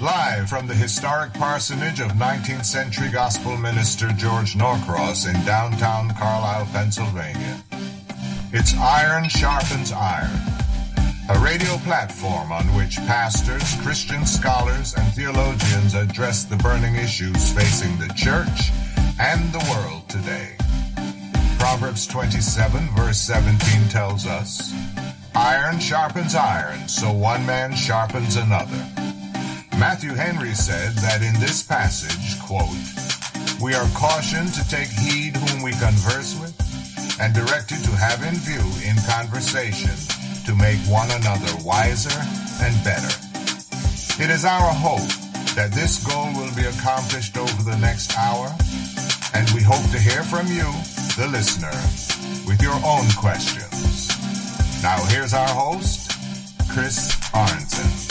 Live from the historic parsonage of 19th century gospel minister George Norcross in downtown Carlisle, Pennsylvania. It's Iron Sharpens Iron, a radio platform on which pastors, Christian scholars, and theologians address the burning issues facing the church and the world today. Proverbs 27 verse 17 tells us, "Iron sharpens iron, so one man sharpens another." Matthew Henry said that in this passage, quote, "We are cautioned to take heed whom we converse with, and directed to have in view in conversation to make one another wiser and better." It is our hope that this goal will be accomplished over the next hour, and we hope to hear from you, the listener, with your own questions. Now here's our host, Chris Arnzen.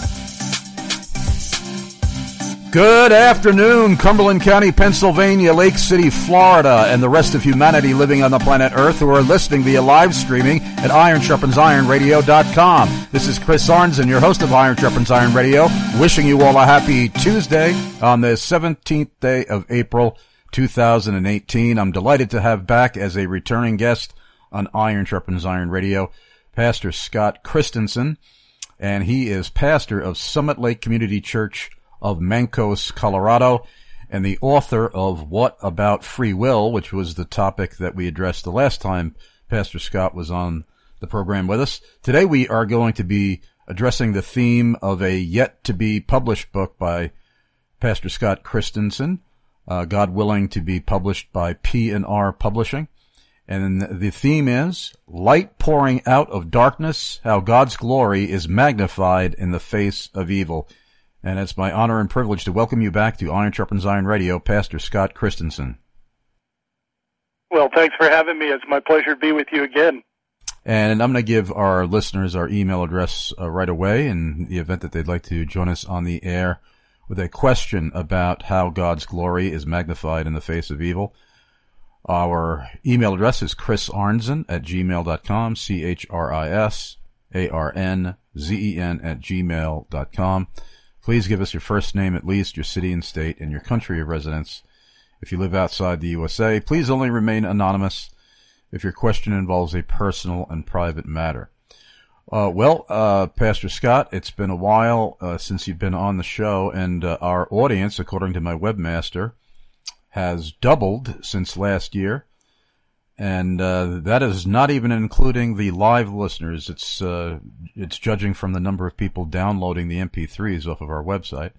Good afternoon, Cumberland County, Pennsylvania, Lake City, Florida, and the rest of humanity living on the planet Earth who are listening via live streaming at IronSharpensIronRadio.com. This is Chris Arnzen, your host of Iron Sharpens Iron Radio, wishing you all a happy Tuesday on the 17th day of April, 2018. I'm delighted to have back as a returning guest on Iron Sharpens Iron Radio, Pastor Scott Christensen, and he is pastor of Summit Lake Community Church of Mancos, Colorado, and the author of What About Free Will, which was the topic that we addressed the last time Pastor Scott was on the program with us. Today we are going to be addressing the theme of a yet-to-be-published book by Pastor Scott Christensen, God willing to be published by P&R Publishing. And the theme is Light Pouring Out of Darkness, How God's Glory is Magnified in the Face of Evil. And it's my honor and privilege to welcome you back to Iron Sharpens Iron Radio, Pastor Scott Christensen. Well, thanks for having me. It's my pleasure to be with you again. And I'm going to give our listeners our email address right away in the event that they'd like to join us on the air with a question about how God's glory is magnified in the face of evil. Our email address is chrisarnzen@gmail.com, CHRISARNZEN@gmail.com. Please give us your first name at least, your city and state, and your country of residence. If you live outside the USA, please only remain anonymous if your question involves a personal and private matter. Pastor Scott, it's been a while since you've been on the show, and our audience, according to my webmaster, has doubled since last year. And that is not even including the live listeners. It's judging from the number of people downloading the MP3s off of our website.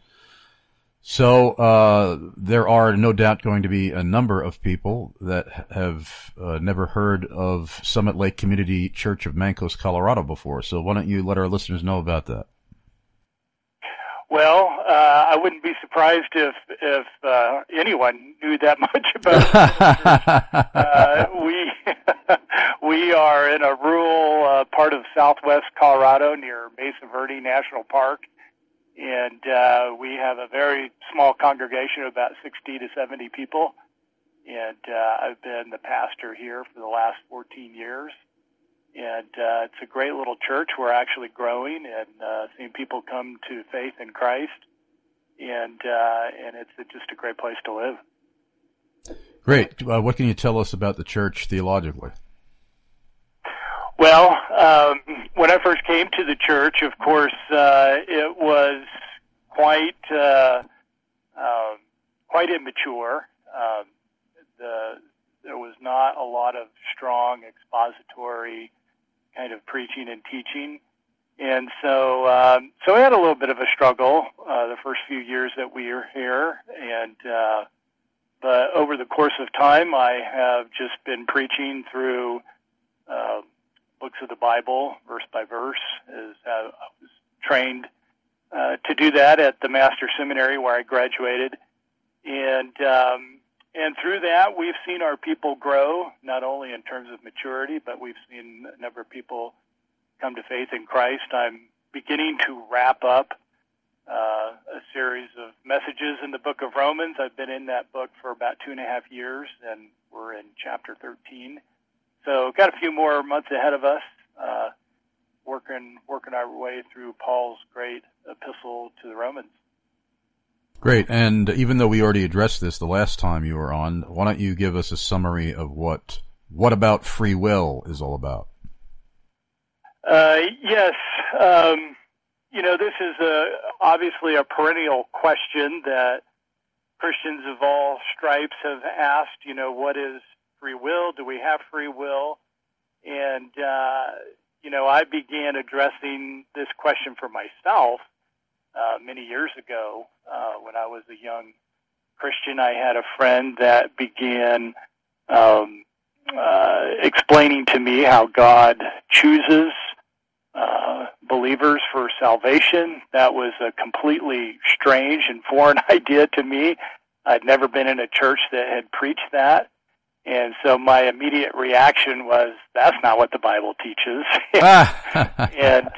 So there are no doubt going to be a number of people that have never heard of Summit Lake Community Church of Mancos, Colorado before. So why don't you let our listeners know about that? Well, I wouldn't be surprised if anyone knew that much about it. We are in a rural part of southwest Colorado near Mesa Verde National Park, and we have a very small congregation of about 60 to 70 people, and I've been the pastor here for the last 14 years. And it's a great little church. We're actually growing and seeing people come to faith in Christ, and it's just a great place to live. Great. What can you tell us about the church theologically? Well, when I first came to the church, of course, it was quite immature. There was not a lot of strong expository kind of preaching and teaching. And so we had a little bit of a struggle the first few years that we were here. But over the course of time, I have just been preaching through books of the Bible, verse by verse. I was trained to do that at the Master Seminary where I graduated. And through that, we've seen our people grow, not only in terms of maturity, but we've seen a number of people come to faith in Christ. I'm beginning to wrap up a series of messages in the book of Romans. I've been in that book for about 2.5 years, and we're in chapter 13. So got a few more months ahead of us, working our way through Paul's great epistle to the Romans. Great. And even though we already addressed this the last time you were on, why don't you give us a summary of what about free will is all about? Yes. This is obviously a perennial question that Christians of all stripes have asked, what is free will? Do we have free will? And, I began addressing this question for myself many years ago. When I was a young Christian, I had a friend that began explaining to me how God chooses believers for salvation. That was a completely strange and foreign idea to me. I'd never been in a church that had preached that. And so my immediate reaction was, that's not what the Bible teaches. And,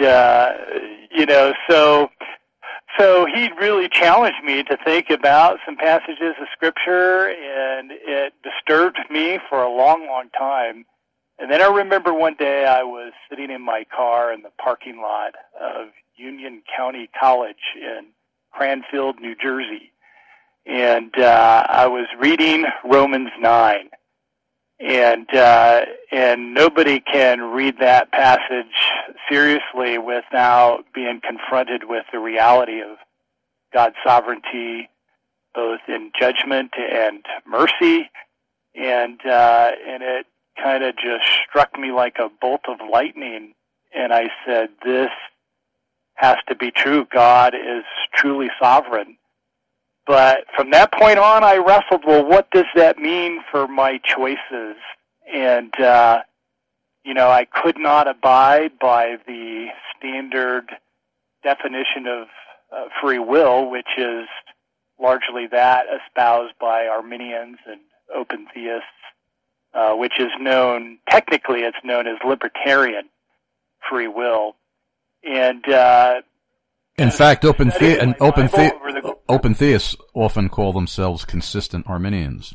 so he really challenged me to think about some passages of Scripture, and it disturbed me for a long, long time. And then I remember one day I was sitting in my car in the parking lot of Union County College in Cranfield, New Jersey. And I was reading Romans 9. And nobody can read that passage seriously without being confronted with the reality of God's sovereignty, both in judgment and mercy. And it kind of just struck me like a bolt of lightning. And I said, this has to be true. God is truly sovereign. But from that point on, I wrestled, well, what does that mean for my choices? And, I could not abide by the standard definition of free will, which is largely that espoused by Arminians and open theists, which is technically it's known as libertarian free will. And, in fact, open theists often call themselves consistent Arminians.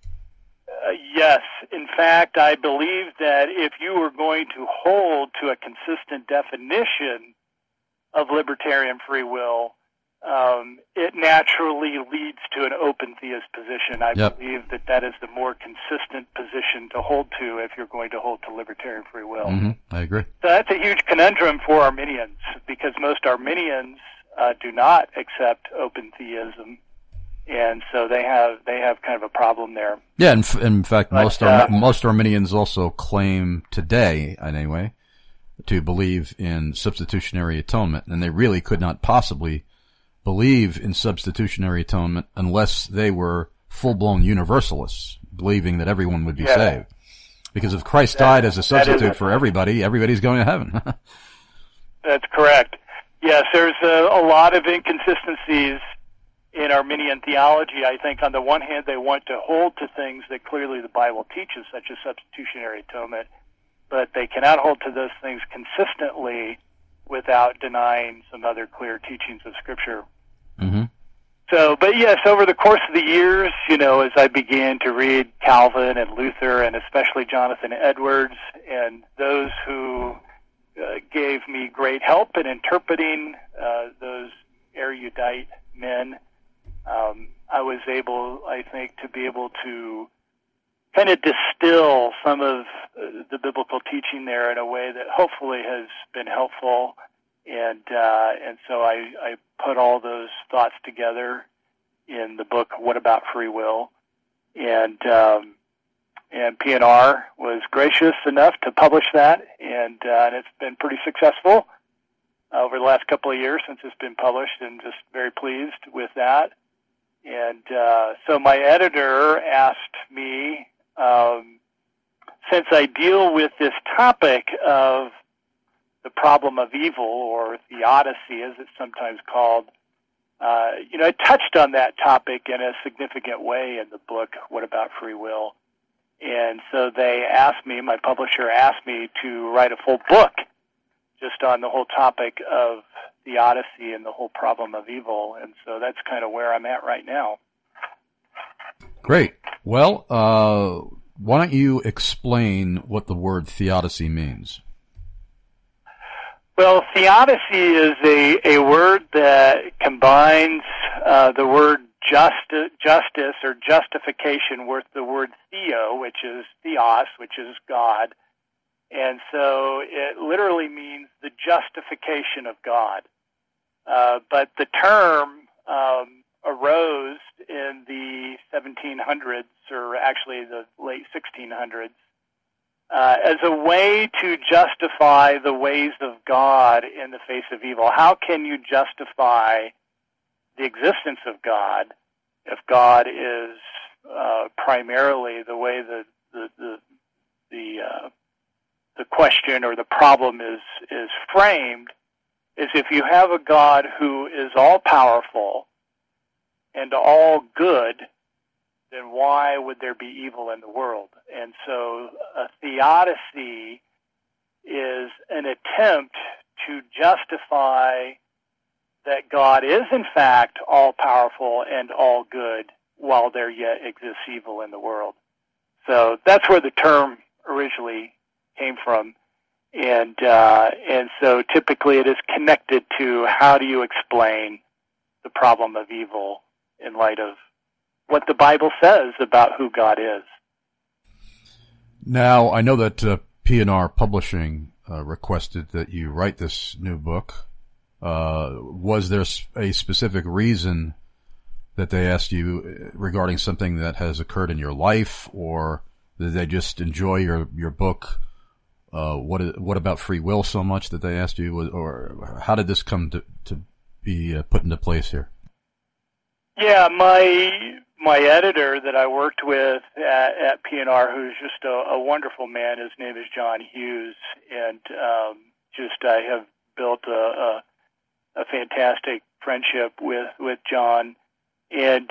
Yes. In fact, I believe that if you were going to hold to a consistent definition of libertarian free will, it naturally leads to an open theist position. I believe that is the more consistent position to hold to if you're going to hold to libertarian free will. Mm-hmm. I agree. So that's a huge conundrum for Arminians, because most Arminians do not accept open theism, and so they have kind of a problem there. Yeah, in fact, most Arminians also claim today, anyway, to believe in substitutionary atonement, and they really could not possibly believe in substitutionary atonement unless they were full-blown universalists, believing that everyone would be saved. Because if Christ died as a substitute for everybody, everybody's going to heaven. That's correct. Yes, there's a lot of inconsistencies in Arminian theology. I think on the one hand, they want to hold to things that clearly the Bible teaches, such as substitutionary atonement, but they cannot hold to those things consistently without denying some other clear teachings of Scripture. Mm-hmm. So, but yes, over the course of the years, as I began to read Calvin and Luther, and especially Jonathan Edwards, and those who gave me great help in interpreting those erudite men, I was able, I think, to be able to kind of distill some of the biblical teaching there in a way that hopefully has been helpful. And so I put all those thoughts together in the book, What About Free Will? And P&R was gracious enough to publish that, and it's been pretty successful over the last couple of years since it's been published, and just very pleased with that. And so my editor asked me, since I deal with this topic of the problem of evil, or theodicy as it's sometimes called, I touched on that topic in a significant way in the book, What About Free Will? And so my publisher asked me to write a full book just on the whole topic of theodicy and the whole problem of evil. And so that's kind of where I'm at right now. Great. Well, why don't you explain what the word theodicy means? Well, theodicy is a word that combines the word justice or justification with the word theo, which is theos, which is God. And so it literally means the justification of God. But the term arose in the 1700s, or actually the late 1600s, as a way to justify the ways of God in the face of evil. How can you justify the existence of God if God is primarily the way the question or the problem is framed? Is if you have a God who is all powerful and all good, then why would there be evil in the world? And so a theodicy is an attempt to justify that God is in fact all powerful and all good while there yet exists evil in the world. So that's where the term originally came from. And so typically it is connected to how do you explain the problem of evil in light of what the Bible says about who God is. Now, I know that P&R Publishing requested that you write this new book. Was there a specific reason that they asked you regarding something that has occurred in your life, or did they just enjoy your book? What about free will so much that they asked you, or how did this come to be put into place here? Yeah, my editor that I worked with at P&R, who's just a wonderful man, his name is John Hughes, and I have built a fantastic friendship with John, and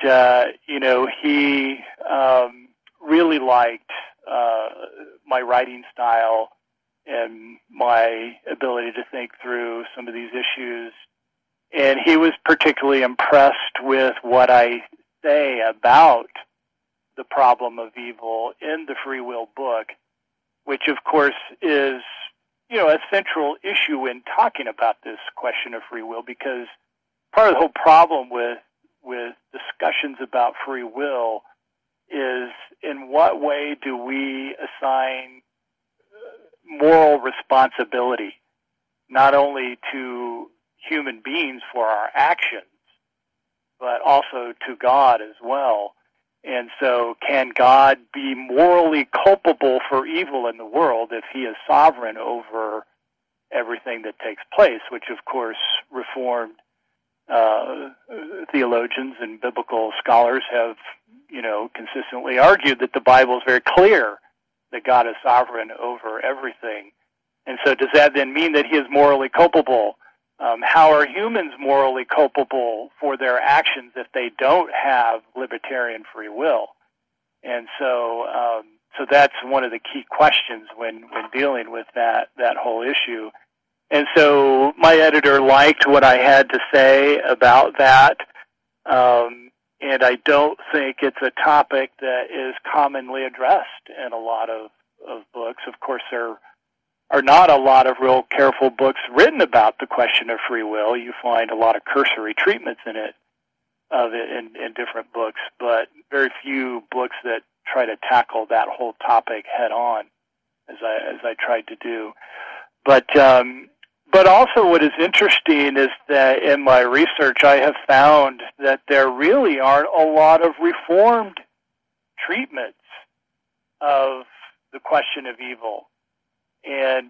he really liked my writing style and my ability to think through some of these issues. And he was particularly impressed with what I say about the problem of evil in the Free Will book, which of course is, a central issue in talking about this question of free will, because part of the whole problem with discussions about free will is in what way do we assign moral responsibility, not only to human beings for our actions, but also to God as well. And so can God be morally culpable for evil in the world if he is sovereign over everything that takes place, which of course Reformed theologians and biblical scholars have, consistently argued that the Bible is very clear that God is sovereign over everything. And so does that then mean that he is morally culpable? How are humans morally culpable for their actions if they don't have libertarian free will? And so that's one of the key questions when dealing with that whole issue. And so my editor liked what I had to say about that, and I don't think it's a topic that is commonly addressed in a lot of books. Of course, there are not a lot of real careful books written about the question of free will. You find a lot of cursory treatments in different books, but very few books that try to tackle that whole topic head on, as I tried to do. But also what is interesting is that in my research I have found that there really aren't a lot of Reformed treatments of the question of evil. And,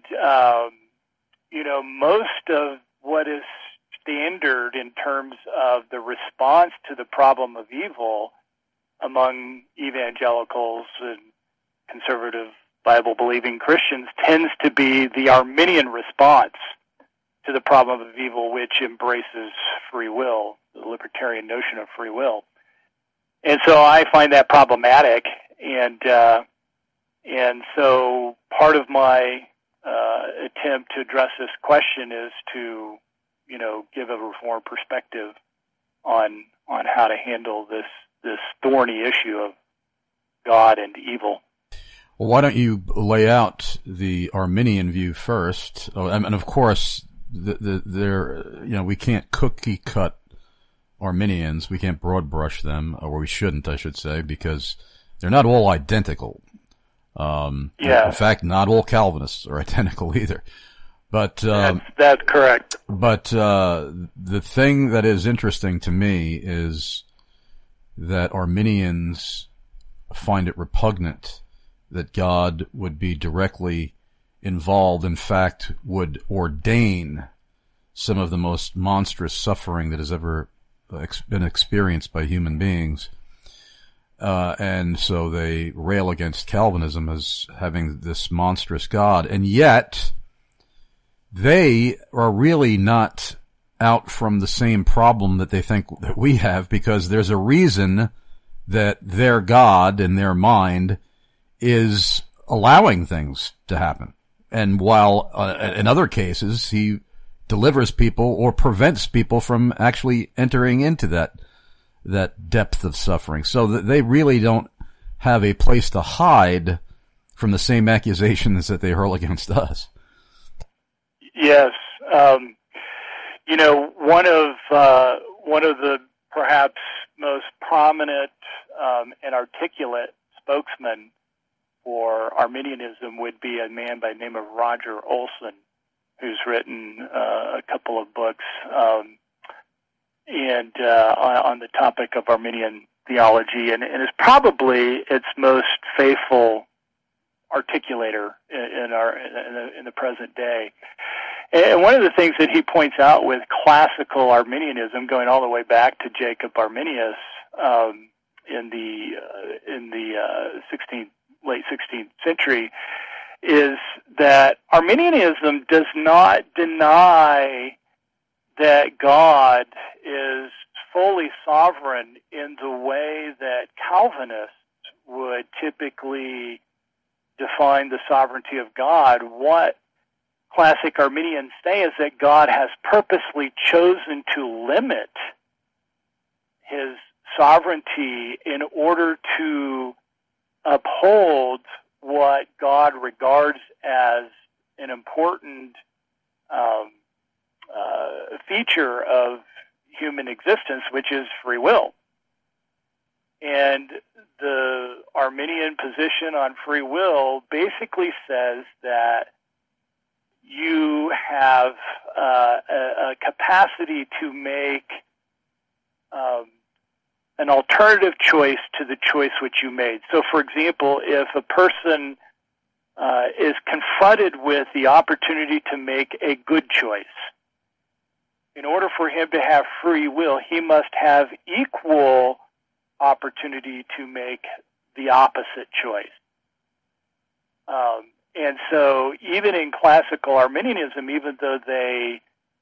most of what is standard in terms of the response to the problem of evil among evangelicals and conservative Bible-believing Christians tends to be the Arminian response to the problem of evil, which embraces free will, the libertarian notion of free will. And so I find that problematic, and so part of my attempt to address this question is to, give a Reformed perspective on how to handle this thorny issue of God and evil. Well, why don't you lay out the Arminian view first? Oh, and of course, we can't cookie cut Arminians, we can't broad brush them, or we shouldn't, I should say, because they're not all identical. In fact, not all Calvinists are identical either. But that's correct. But the thing that is interesting to me is that Arminians find it repugnant that God would be directly involved, in fact, would ordain some of the most monstrous suffering that has ever been experienced by human beings. And so they rail against Calvinism as having this monstrous God. And yet, they are really not out from the same problem that they think that we have, because there's a reason that their God in their mind is allowing things to happen. And while in other cases he delivers people or prevents people from actually entering into that depth of suffering, so that they really don't have a place to hide from the same accusations that they hurl against us. Yes. One of the perhaps most prominent and articulate spokesmen for Arminianism would be a man by the name of Roger Olson, who's written a couple of books on the topic of Arminian theology, and is probably its most faithful articulator in the present day. And one of the things that he points out with classical Arminianism, going all the way back to Jacob Arminius in the late 16th century, is that Arminianism does not deny that God is fully sovereign in the way that Calvinists would typically define the sovereignty of God. What classic Arminians say is that God has purposely chosen to limit his sovereignty in order to uphold what God regards as an important feature of human existence, which is free will. And the Arminian position on free will basically says that you have a capacity to make an alternative choice to the choice which you made. So, for example, if a person is confronted with the opportunity to make a good choice, in order for him to have free will, he must have equal opportunity to make the opposite choice. And so even in classical Arminianism, even though they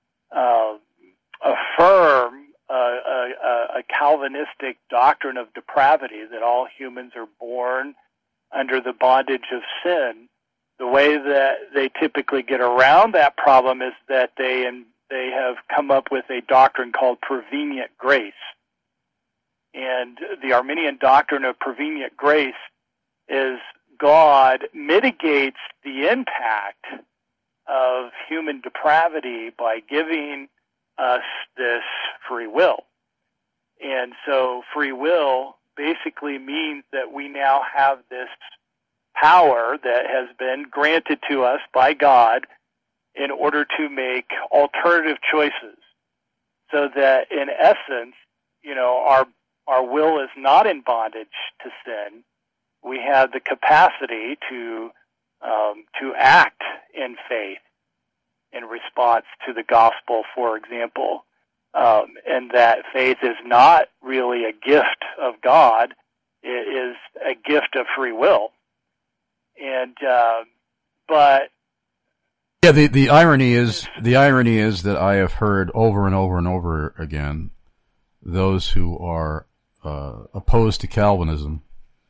affirm a Calvinistic doctrine of depravity, that all humans are born under the bondage of sin, the way that they typically get around that problem is that they have come up with a doctrine called prevenient grace. And the Arminian doctrine of prevenient grace is God mitigates the impact of human depravity by giving us this free will. And so free will basically means that we now have this power that has been granted to us by God in order to make alternative choices, so that in essence, our will is not in bondage to sin. We have the capacity to act in faith in response to the gospel, for example, and that faith is not really a gift of God; it is a gift of free will. And but yeah, the irony is that I have heard over and over and over again those who are opposed to Calvinism.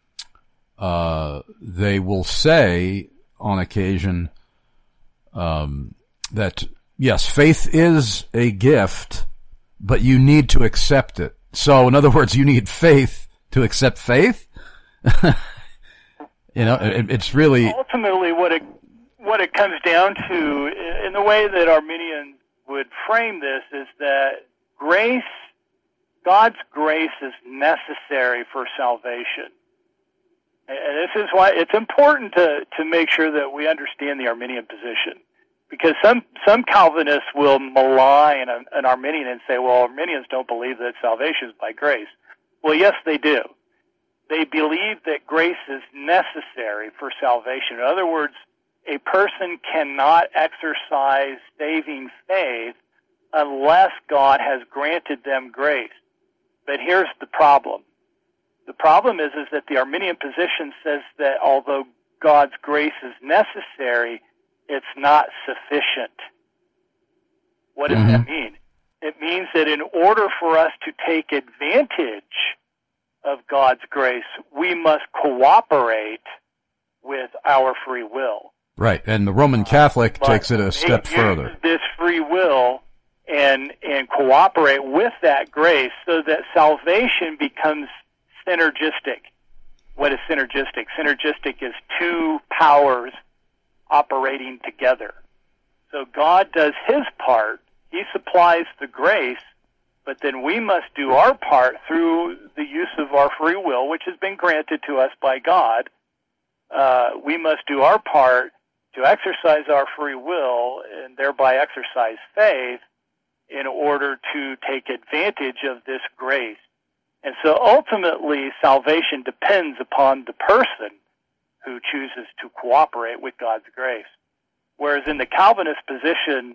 They will say on occasion that yes, faith is a gift, but you need to accept it. So, in other words, you need faith to accept faith. It's really ultimately what it comes down to, in the way that Arminians would frame this, is that grace God's grace is necessary for salvation. And this is why it's important to make sure that we understand the Arminian position. Because some Calvinists will malign an Arminian and say, well, Arminians don't believe that salvation is by grace. Well, yes, they do. They believe that grace is necessary for salvation. In other words, a person cannot exercise saving faith unless God has granted them grace. But here's the problem. The problem is that the Arminian position says that although God's grace is necessary, it's not sufficient. What does that mean? It means that in order for us to take advantage of God's grace, we must cooperate with our free will. Right, and the Roman Catholic takes it a step further. This free will and cooperate with that grace so that salvation becomes synergistic. What is synergistic? Synergistic is two powers operating together. So God does his part. He supplies the grace, but then we must do our part through the use of our free will, which has been granted to us by God. We must do our part to exercise our free will and thereby exercise faith in order to take advantage of this grace. And so ultimately, salvation depends upon the person who chooses to cooperate with God's grace. Whereas in the Calvinist position,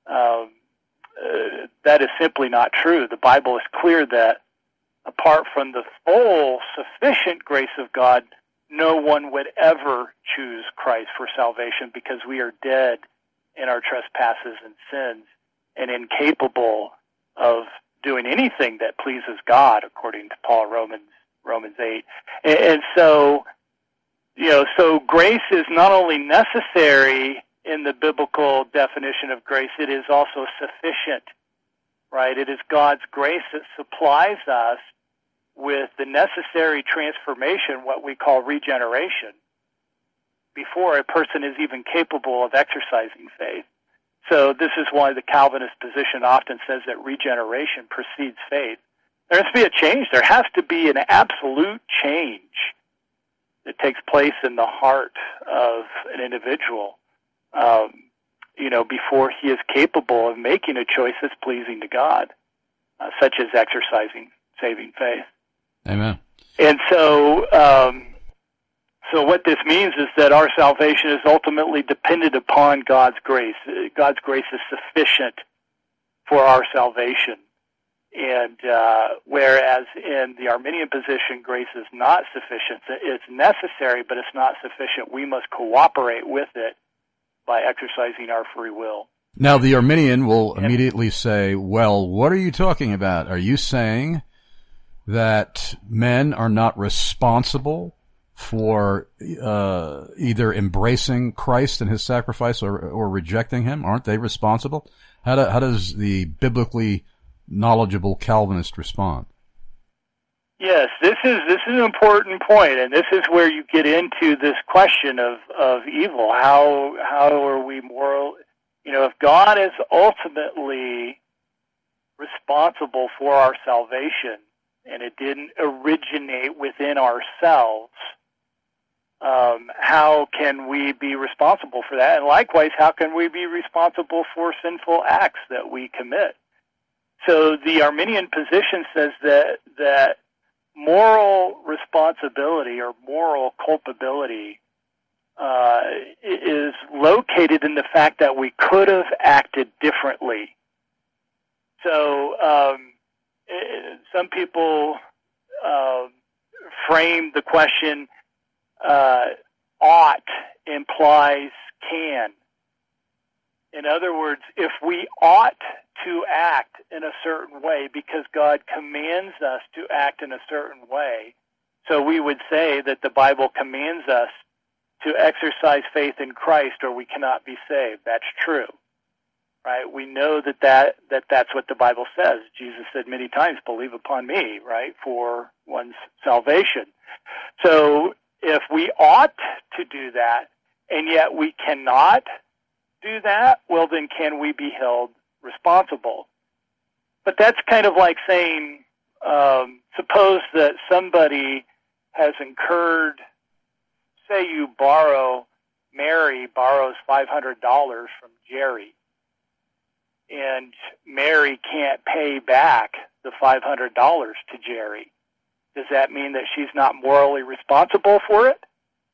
that is simply not true. The Bible is clear that apart from the full, sufficient grace of God, no one would ever choose Christ for salvation because we are dead in our trespasses and sins and incapable of doing anything that pleases God, according to Paul, Romans 8. And so, so grace is not only necessary in the biblical definition of grace, it is also sufficient, right? It is God's grace that supplies us with the necessary transformation, what we call regeneration, before a person is even capable of exercising faith. So this is why the Calvinist position often says that regeneration precedes faith. There has to be a change. There has to be an absolute change that takes place in the heart of an individual, before he is capable of making a choice that's pleasing to God, such as exercising saving faith. Amen. And so, so what this means is that our salvation is ultimately dependent upon God's grace. God's grace is sufficient for our salvation. And whereas in the Arminian position, grace is not sufficient. It's necessary, but it's not sufficient. We must cooperate with it by exercising our free will. Now, the Arminian will immediately say, well, what are you talking about? Are you saying that men are not responsible for either embracing Christ and his sacrifice or rejecting him? Aren't they responsible? How does the biblically knowledgeable Calvinist respond? Yes, this is an important point, and this is where you get into this question of evil. How are we moral? If God is ultimately responsible for our salvation, and it didn't originate within ourselves, how can we be responsible for that? And likewise, how can we be responsible for sinful acts that we commit? So the Arminian position says that moral responsibility or moral culpability is located in the fact that we could have acted differently. So some people frame the question, ought implies can. In other words, if we ought to act in a certain way because God commands us to act in a certain way, so we would say that the Bible commands us to exercise faith in Christ or we cannot be saved. That's true, right? We know that's what the Bible says. Jesus said many times, believe upon me, right, for one's salvation. So if we ought to do that and yet we cannot do that, well, then can we be held responsible? But that's kind of like saying, suppose that somebody has incurred, say Mary borrows $500 from Jerry, and Mary can't pay back the $500 to Jerry. Does that mean that she's not morally responsible for it?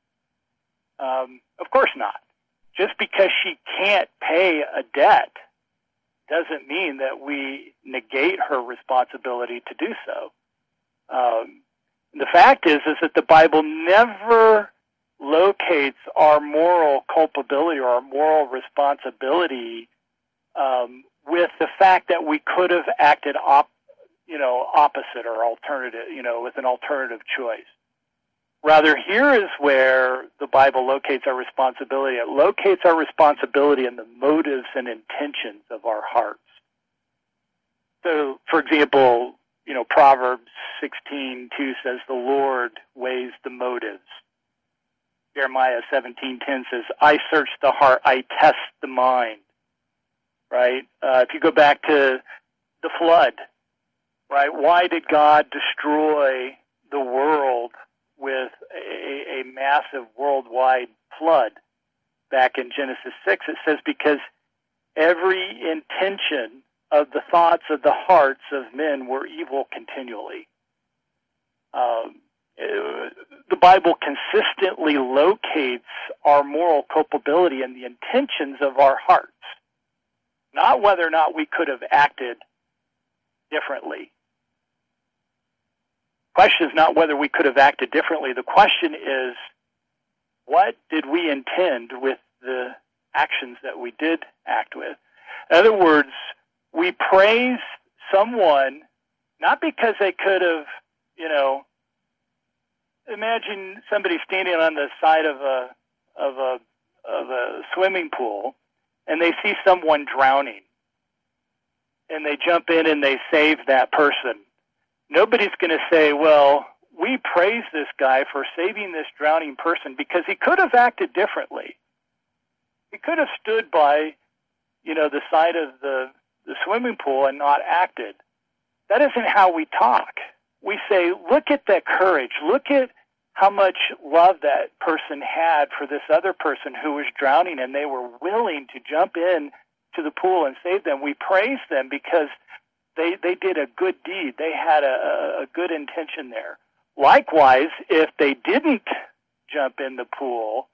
Of course not. Just because she can't pay a debt doesn't mean that we negate her responsibility to do so. The fact is that the Bible never locates our moral culpability or our moral responsibility with the fact that we could have acted opposite or alternative, with an alternative choice. Rather, here is where the Bible locates our responsibility. It locates our responsibility in the motives and intentions of our hearts. So, for example, Proverbs 16:2 says, "The Lord weighs the motives." Jeremiah 17:10 says, "I search the heart, I test the mind." Right? If you go back to the flood, right? Why did God destroy the world with a massive worldwide flood? Back in Genesis 6, it says, because every intention of the thoughts of the hearts of men were evil continually. The Bible consistently locates our moral culpability in the intentions of our hearts, not whether or not we could have acted differently. The question is not whether we could have acted differently. The question is, what did we intend with the actions that we did act with? In other words, we praise someone not because they could have, imagine somebody standing on the side of a swimming pool, and they see someone drowning, and they jump in and they save that person. Nobody's going to say, well, we praise this guy for saving this drowning person because he could have acted differently. He could have stood by, the side of the swimming pool and not acted. That isn't how we talk. We say, look at that courage. Look at how much love that person had for this other person who was drowning, and they were willing to jump in to the pool and save them. We praise them because they did a good deed. They had a good intention there. Likewise, if they didn't jump in the pool,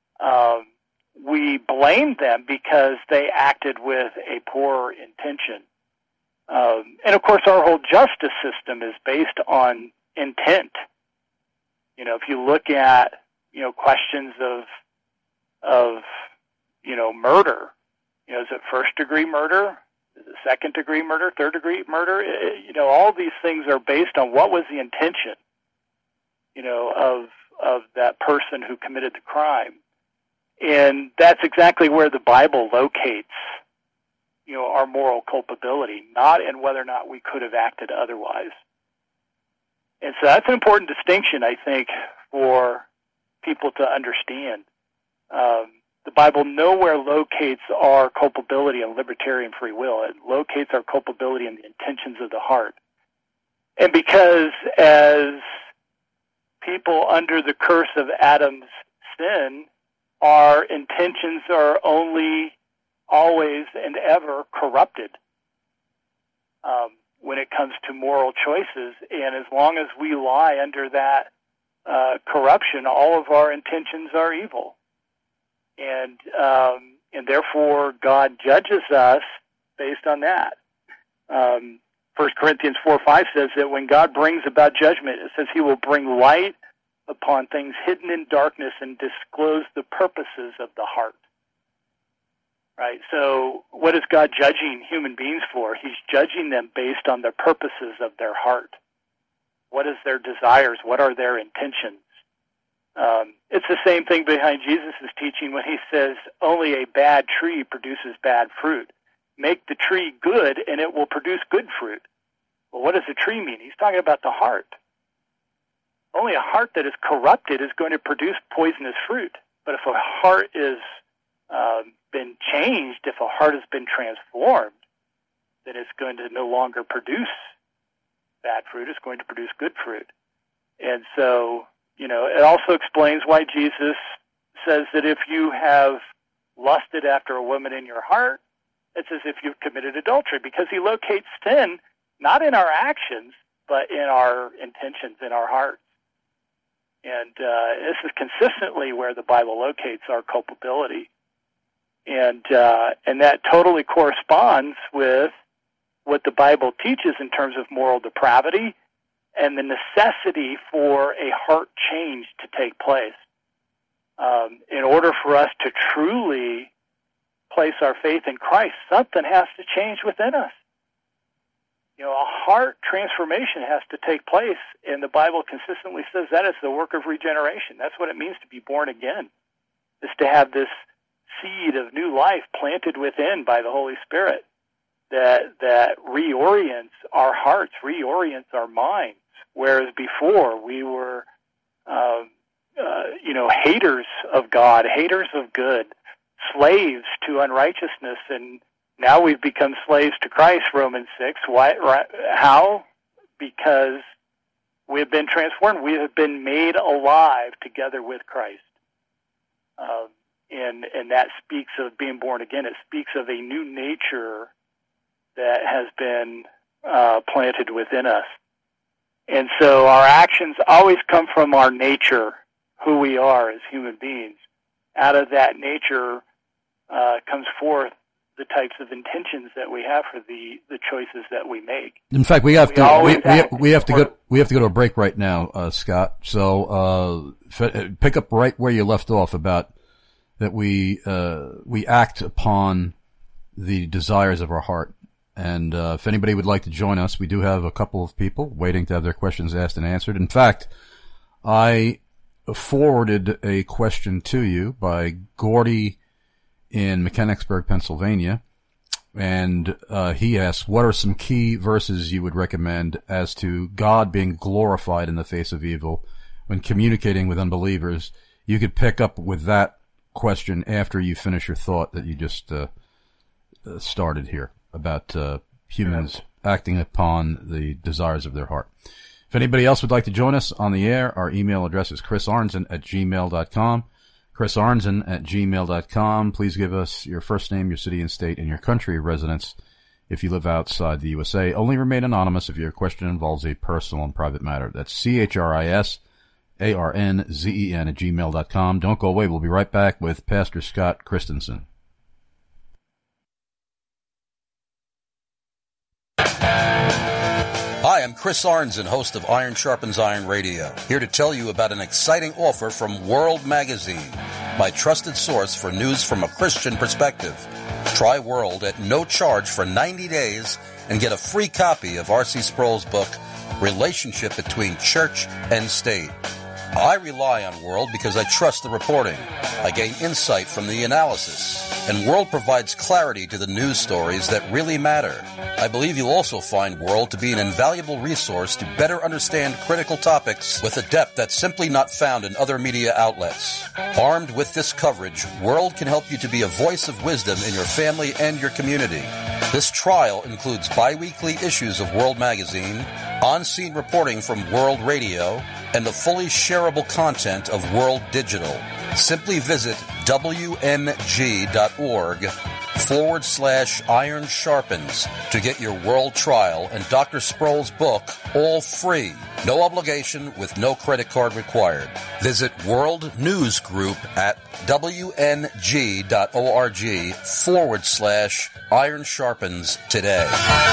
we blame them because they acted with a poor intention. And of course, our whole justice system is based on intent. If you look at, questions of murder, is it first-degree murder? Is it second-degree murder? Third-degree murder? All these things are based on what was the intention, of that person who committed the crime. And that's exactly where the Bible locates, our moral culpability, not in whether or not we could have acted otherwise. And so that's an important distinction, I think, for people to understand. The Bible nowhere locates our culpability in libertarian free will. It locates our culpability in the intentions of the heart. And because as people under the curse of Adam's sin, our intentions are only, always, and ever corrupted when it comes to moral choices. And as long as we lie under that corruption, all of our intentions are evil. And therefore, God judges us based on that. 1 Corinthians 4:5 says that when God brings about judgment, it says he will bring light upon things hidden in darkness and disclose the purposes of the heart. Right? So what is God judging human beings for? He's judging them based on the purposes of their heart. What is their desires? What are their intentions? It's the same thing behind Jesus' teaching when he says only a bad tree produces bad fruit. Make the tree good and it will produce good fruit. Well, what does the tree mean? He's talking about the heart. Only a heart that is corrupted is going to produce poisonous fruit. But if a heart is been changed, if a heart has been transformed, then it's going to no longer produce bad fruit is going to produce good fruit. And so, it also explains why Jesus says that if you have lusted after a woman in your heart, it's as if you've committed adultery, because he locates sin not in our actions, but in our intentions, in our hearts. And this is consistently where the Bible locates our culpability. And that totally corresponds with what the Bible teaches in terms of moral depravity and the necessity for a heart change to take place. In order for us to truly place our faith in Christ, something has to change within us. A heart transformation has to take place, and the Bible consistently says that is the work of regeneration. That's what it means to be born again, is to have this seed of new life planted within by the Holy Spirit that reorients our hearts, reorients our minds, whereas before we were, haters of God, haters of good, slaves to unrighteousness, and now we've become slaves to Christ, Romans 6. Why? How? Because we have been transformed. We have been made alive together with Christ. And that speaks of being born again. It speaks of a new nature that has been planted within us. And so our actions always come from our nature, who we are as human beings. Out of that nature comes forth the types of intentions that we have for the choices that we make. In fact, we have to go to a break right now, Scott. So pick up right where you left off about that we act upon the desires of our heart. And if anybody would like to join us, we do have a couple of people waiting to have their questions asked and answered. In fact, I forwarded a question to you by Gordy in Mechanicsburg, Pennsylvania, and he asked, what are some key verses you would recommend as to God being glorified in the face of evil when communicating with unbelievers? You could pick up with that question after you finish your thought that you just started here about humans acting upon the desires of their heart. If anybody else would like to join us on the air, our email address is chrisarnzen@gmail.com. chrisarnzen@gmail.com. Please give us your first name, your city and state, and your country of residence if you live outside the USA. Only remain anonymous if your question involves a personal and private matter. That's CHRISARNZEN@gmail.com. Don't go away. We'll be right back with Pastor Scott Christensen. Hi, I'm Chris Arnzen, host of Iron Sharpens Iron Radio, here to tell you about an exciting offer from World Magazine, my trusted source for news from a Christian perspective. Try World at no charge for 90 days and get a free copy of R.C. Sproul's book, Relationship Between Church and State. I rely on World because I trust the reporting. I gain insight from the analysis, and World provides clarity to the news stories that really matter. I believe you'll also find World to be an invaluable resource to better understand critical topics with a depth that's simply not found in other media outlets. Armed with this coverage, World can help you to be a voice of wisdom in your family and your community. This trial includes bi-weekly issues of World Magazine, on-scene reporting from World Radio, and the fully shareable content of World Digital. Simply visit WMG.org/Iron Sharpens to get your World trial and Dr. Sproul's book all free. No obligation with no credit card required. Visit World News Group at WNG.org/Iron Sharpens today.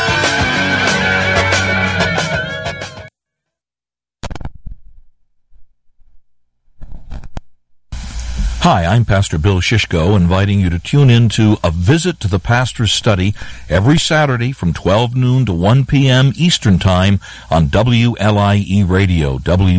Hi, I'm Pastor Bill Shishko, inviting you to tune in to A Visit to the Pastor's Study every Saturday from 12 noon to 1 p.m. Eastern Time on WLIE Radio,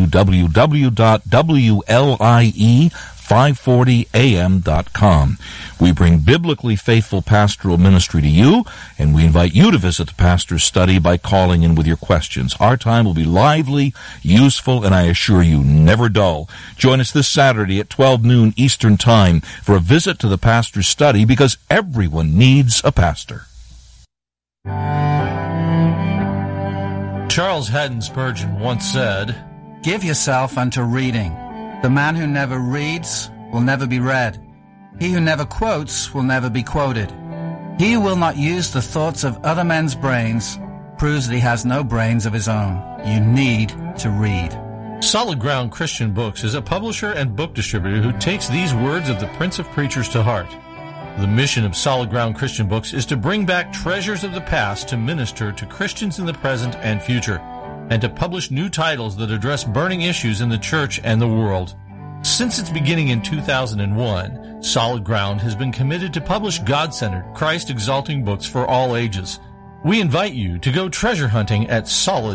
www.WLIE540am.com. We bring biblically faithful pastoral ministry to you, and we invite you to visit the Pastor's Study by calling in with your questions. Our time will be lively, useful, and I assure you, never dull. Join us this Saturday at 12 noon Eastern Time for a visit to the Pastor's Study, because everyone needs a pastor. Charles Haddon Spurgeon once said, "Give yourself unto reading. The man who never reads will never be read. He who never quotes will never be quoted. He who will not use the thoughts of other men's brains proves that he has no brains of his own. You need to read." Solid Ground Christian Books is a publisher and book distributor who takes these words of the Prince of Preachers to heart. The mission of Solid Ground Christian Books is to bring back treasures of the past to minister to Christians in the present and future, and to publish new titles that address burning issues in the church and the world. Since its beginning in 2001, Solid Ground has been committed to publish God-centered, Christ-exalting books for all ages. We invite you to go treasure hunting at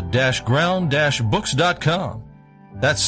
solid-ground-books.com. That's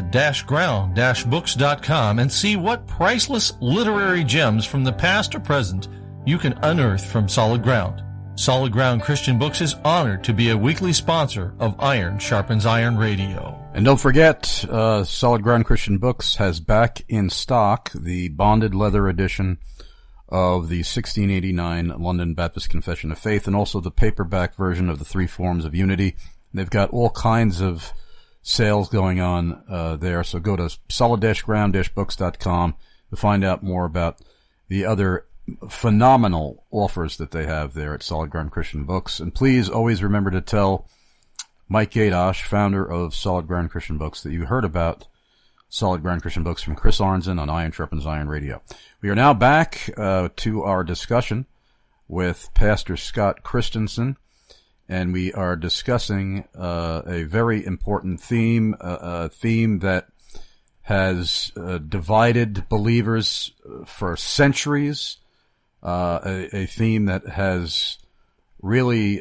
solid-ground-books.com, and see what priceless literary gems from the past or present you can unearth from Solid Ground. Solid Ground Christian Books is honored to be a weekly sponsor of Iron Sharpens Iron Radio. And don't forget, Solid Ground Christian Books has back in stock the bonded leather edition of the 1689 London Baptist Confession of Faith, and also the paperback version of the Three Forms of Unity. They've got all kinds of sales going on there, so go to solid-ground-books.com to find out more about the other phenomenal offers that they have there at Solid Ground Christian Books. And please always remember to tell Mike Gadosh, founder of Solid Ground Christian Books, that you heard about Solid Ground Christian Books from Chris Arnzen on Iron Sharpens Iron Radio. We are now back to our discussion with Pastor Scott Christensen, and we are discussing a very important theme, a theme that has divided believers for centuries, a theme that has really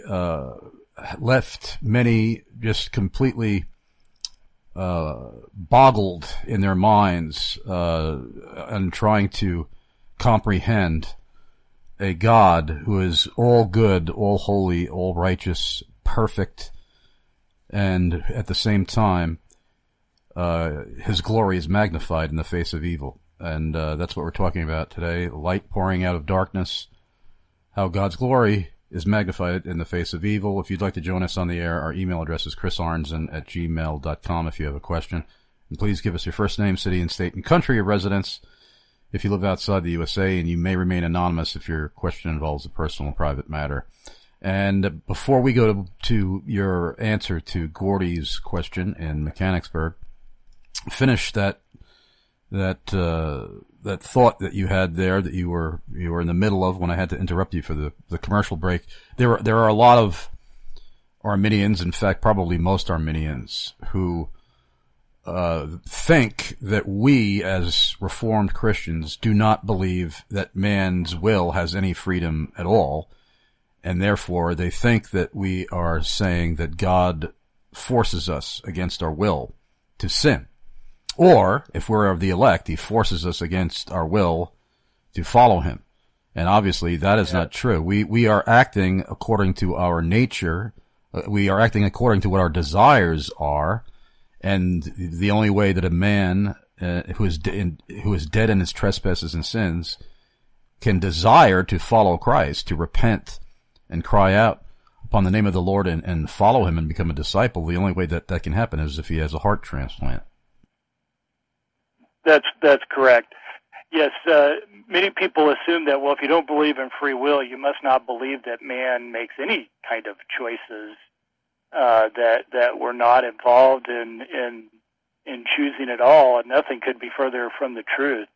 left many just completely boggled in their minds and trying to comprehend a God who is all good, all holy, all righteous, perfect, and at the same time, his glory is magnified in the face of evil. And that's what we're talking about today, light pouring out of darkness, how God's glory is magnified in the face of evil. If you'd like to join us on the air, our email address is chrisarnzen@gmail.com if you have a question. And please give us your first name, city, and state, and country of residence if you live outside the USA, and you may remain anonymous if your question involves a personal and private matter. And before we go to your answer to Gordy's question in Mechanicsburg, finish that thought that you had there that you were in the middle of when I had to interrupt you for the commercial break. There are a lot of Arminians, in fact, probably most Arminians, who think that we as Reformed Christians do not believe that man's will has any freedom at all, and therefore they think that we are saying that God forces us against our will to sin. Or, if we're of the elect, he forces us against our will to follow him. And obviously that is not true. We are acting according to our nature. We are acting according to what our desires are. And the only way that a man who is dead in his trespasses and sins can desire to follow Christ, to repent and cry out upon the name of the Lord and follow him and become a disciple, the only way that can happen is if he has a heart transplant. That's correct. Yes, many people assume that, well, if you don't believe in free will, you must not believe that man makes any kind of choices, that we're not involved in choosing at all, and nothing could be further from the truth.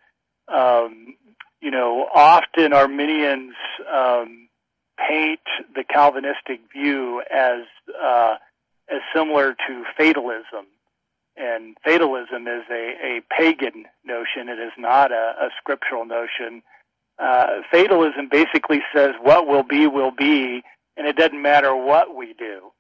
Often Arminians paint the Calvinistic view as similar to fatalism. And fatalism is a pagan notion. It is not a scriptural notion. Fatalism basically says what will be, and it doesn't matter what we do.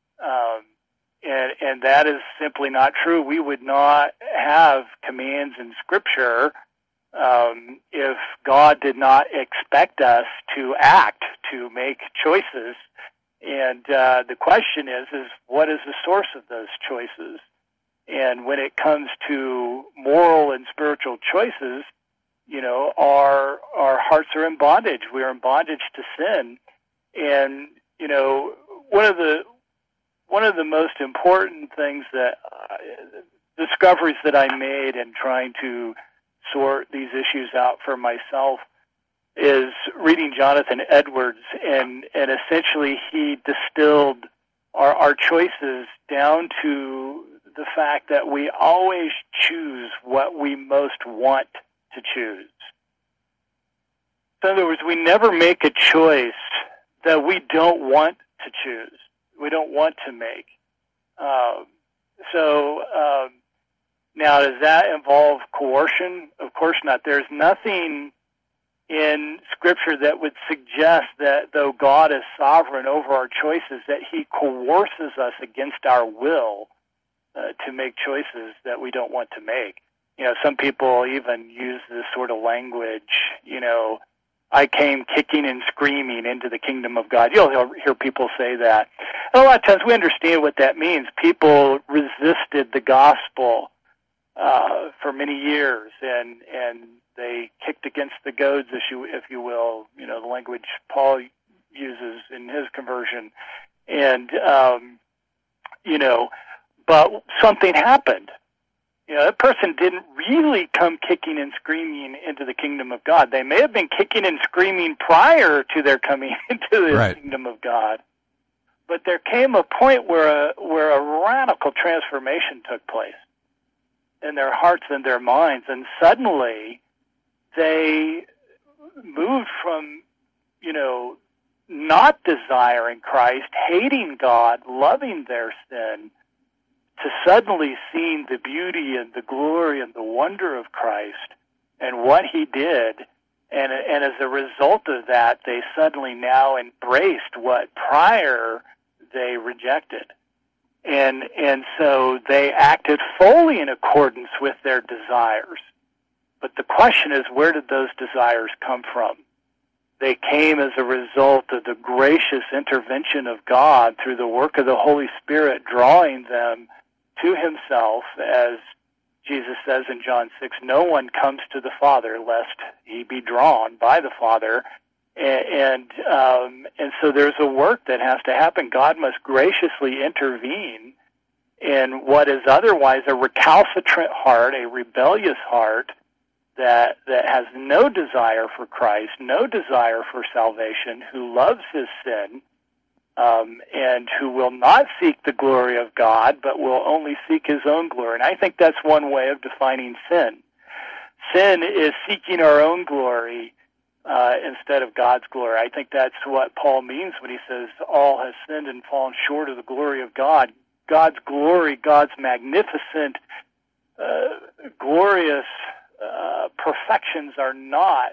And that is simply not true. We would not have commands in Scripture if God did not expect us to act, to make choices. And the question is what is the source of those choices? And when it comes to moral and spiritual choices, our hearts are in bondage. We are in bondage to sin. And, one one of the most important things that discoveries that I made in trying to sort these issues out for myself is reading Jonathan Edwards, and essentially he distilled our choices down to the fact that we always choose what we most want to choose. So in other words, we never make a choice that we don't want to choose, we don't want to make. Now, does that involve coercion? Of course not. There's nothing in Scripture that would suggest that though God is sovereign over our choices, that he coerces us against our will to make choices that we don't want to make. You know, some people even use this sort of language, you know, I came kicking and screaming into the kingdom of God. You'll hear people say that. And a lot of times we understand what that means. People resisted the gospel for many years, and they kicked against the goads, if you will, you know, the language Paul uses in his conversion. And, you know, but something happened. You know, that person didn't really come kicking and screaming into the kingdom of God. They may have been kicking and screaming prior to their coming into the kingdom of God. But there came a point where a radical transformation took place in their hearts and their minds, and suddenly they moved from, you know, not desiring Christ, hating God, loving their sin, to suddenly seeing the beauty and the glory and the wonder of Christ and what he did. And as a result of that, they suddenly now embraced what prior they rejected. And so they acted fully in accordance with their desires. But the question is, where did those desires come from? They came as a result of the gracious intervention of God through the work of the Holy Spirit, drawing them to himself, as Jesus says in John 6, no one comes to the Father lest he be drawn by the Father. And so there's a work that has to happen. God must graciously intervene in what is otherwise a recalcitrant heart, a rebellious heart that has no desire for Christ, no desire for salvation, who loves his sin, and who will not seek the glory of God, but will only seek his own glory. And I think that's one way of defining sin. Sin is seeking our own glory instead of God's glory. I think that's what Paul means when he says all has sinned and fallen short of the glory of God. God's glory, God's magnificent, glorious perfections are not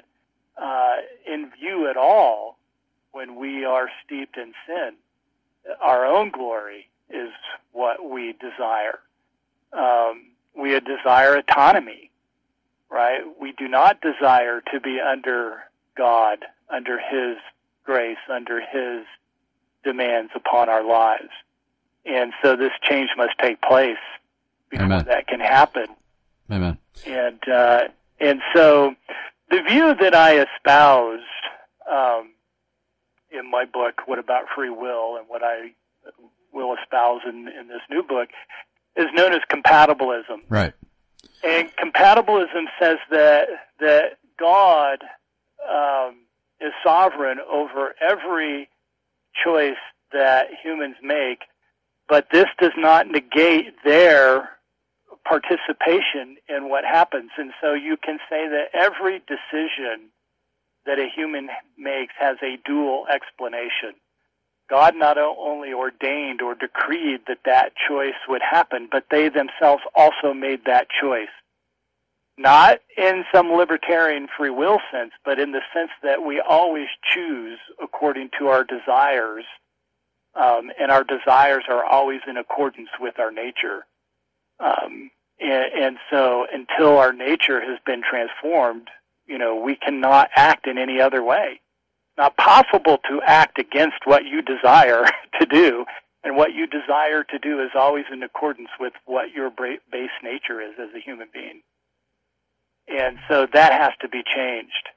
in view at all when we are steeped in sin. Our own glory is what we desire. We desire autonomy, right? We do not desire to be under God, under his grace, under his demands upon our lives. And so this change must take place before that can happen. Amen. And so the view that I espouse in my book, What About Free Will, and what I will espouse in this new book, is known as compatibilism. Right. And compatibilism says that God is sovereign over every choice that humans make, but this does not negate their participation in what happens. And so you can say that every decision that a human makes has a dual explanation. God not only ordained or decreed that choice would happen, but they themselves also made that choice. Not in some libertarian free will sense, but in the sense that we always choose according to our desires, and our desires are always in accordance with our nature. And so until our nature has been transformed, you know, we cannot act in any other way. It's not possible to act against what you desire to do, and what you desire to do is always in accordance with what your base nature is as a human being. And so that has to be changed.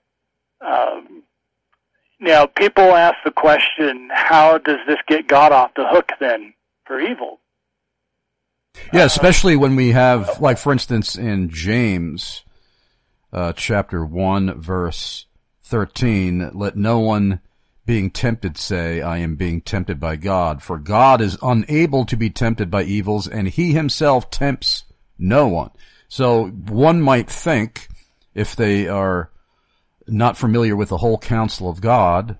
Now, people ask the question, how does this get God off the hook then for evil. Yeah, especially when we have, like, for instance, in James, chapter 1, verse 13, let no one being tempted say, I am being tempted by God, for God is unable to be tempted by evils, and he himself tempts no one. So one might think, if they are not familiar with the whole counsel of God,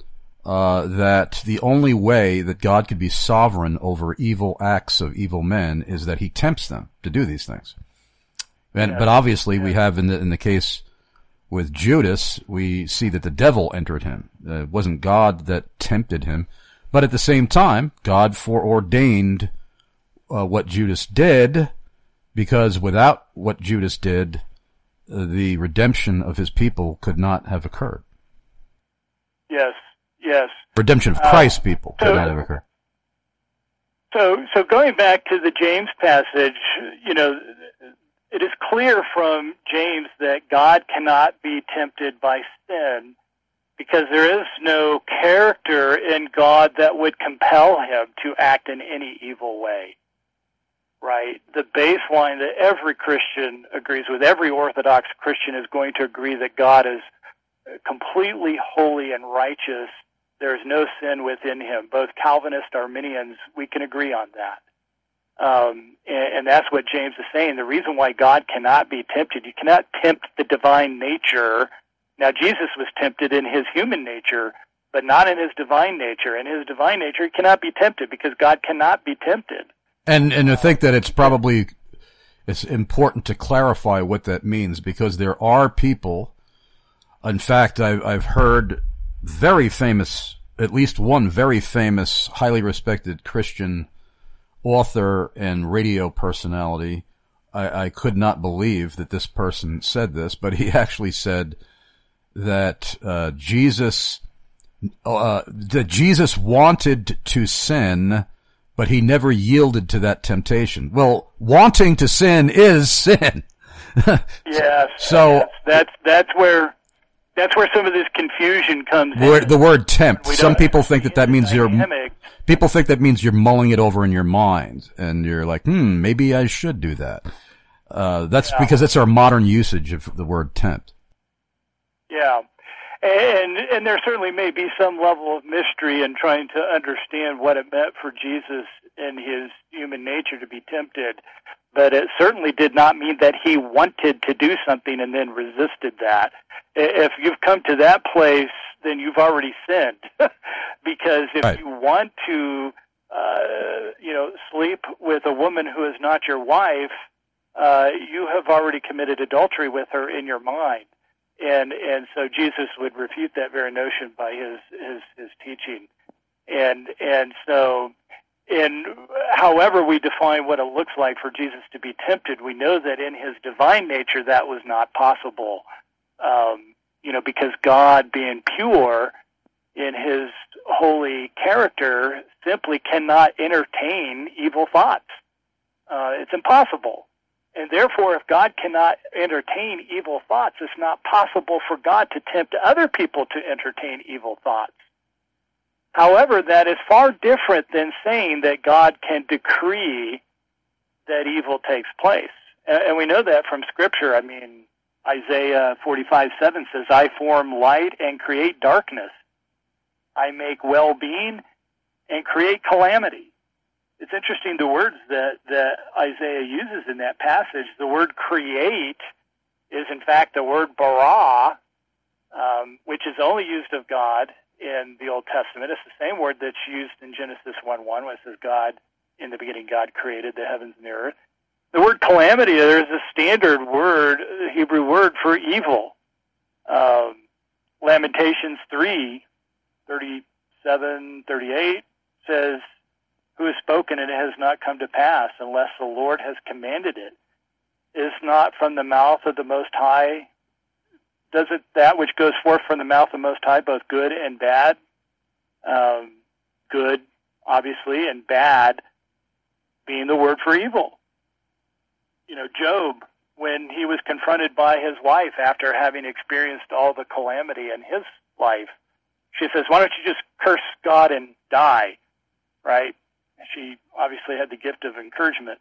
that the only way that God could be sovereign over evil acts of evil men is that he tempts them to do these things. But obviously we have in the case with Judas, we see that the devil entered him. It wasn't God that tempted him. But at the same time, God foreordained what Judas did, because without what Judas did, the redemption of his people could not have occurred. Yes. Redemption of Christ's people could not have occurred. So going back to the James passage, it is clear from James that God cannot be tempted by sin, because there is no character in God that would compel him to act in any evil way. Right? The baseline that every Christian agrees with, every Orthodox Christian is going to agree that God is completely holy and righteous. There's no sin within him. Both Calvinist, Arminians, we can agree on that. And that's what James is saying. The reason why God cannot be tempted, you cannot tempt the divine nature. Now, Jesus was tempted in his human nature, but not in his divine nature. In his divine nature, he cannot be tempted because God cannot be tempted. And I think that it's important to clarify what that means, because there are people, in fact, I've heard very famous, at least one very famous, highly respected Christian author and radio personality. I could not believe that this person said this, but he actually said that Jesus wanted to sin, but he never yielded to that temptation. Well, wanting to sin is sin. Yes. So that's where some of this confusion comes in. The word tempt. Some people think that means people think that means you're mulling it over in your mind, and you're like, maybe I should do that. That's because it's our modern usage of the word tempt. Yeah. And there certainly may be some level of mystery in trying to understand what it meant for Jesus in his human nature to be tempted, but it certainly did not mean that he wanted to do something and then resisted that. If you've come to that place, then you've already sinned, because if you want to, sleep with a woman who is not your wife, you have already committed adultery with her in your mind. And so Jesus would refute that very notion by his teaching. And so however we define what it looks like for Jesus to be tempted, we know that in his divine nature that was not possible. Because God, being pure in his holy character, simply cannot entertain evil thoughts. It's impossible. And therefore, if God cannot entertain evil thoughts, it's not possible for God to tempt other people to entertain evil thoughts. However, that is far different than saying that God can decree that evil takes place. And we know that from Scripture. I mean, Isaiah 45:7 says, I form light and create darkness. I make well-being and create calamity. It's interesting, the words that Isaiah uses in that passage. The word create is, in fact, the word bara, which is only used of God in the Old Testament. It's the same word that's used in Genesis 1:1, when it says, God, in the beginning, God created the heavens and the earth. The word calamity, there's a standard word, Hebrew word for evil. Lamentations 3:37-38 says, who has spoken and it has not come to pass unless the Lord has commanded it? Is not from the mouth of the Most High, doesn't that which goes forth from the mouth of the Most High both good and bad? Good, obviously, and bad being the word for evil. Job, when he was confronted by his wife after having experienced all the calamity in his life, she says, why don't you just curse God and die, right? She obviously had the gift of encouragement.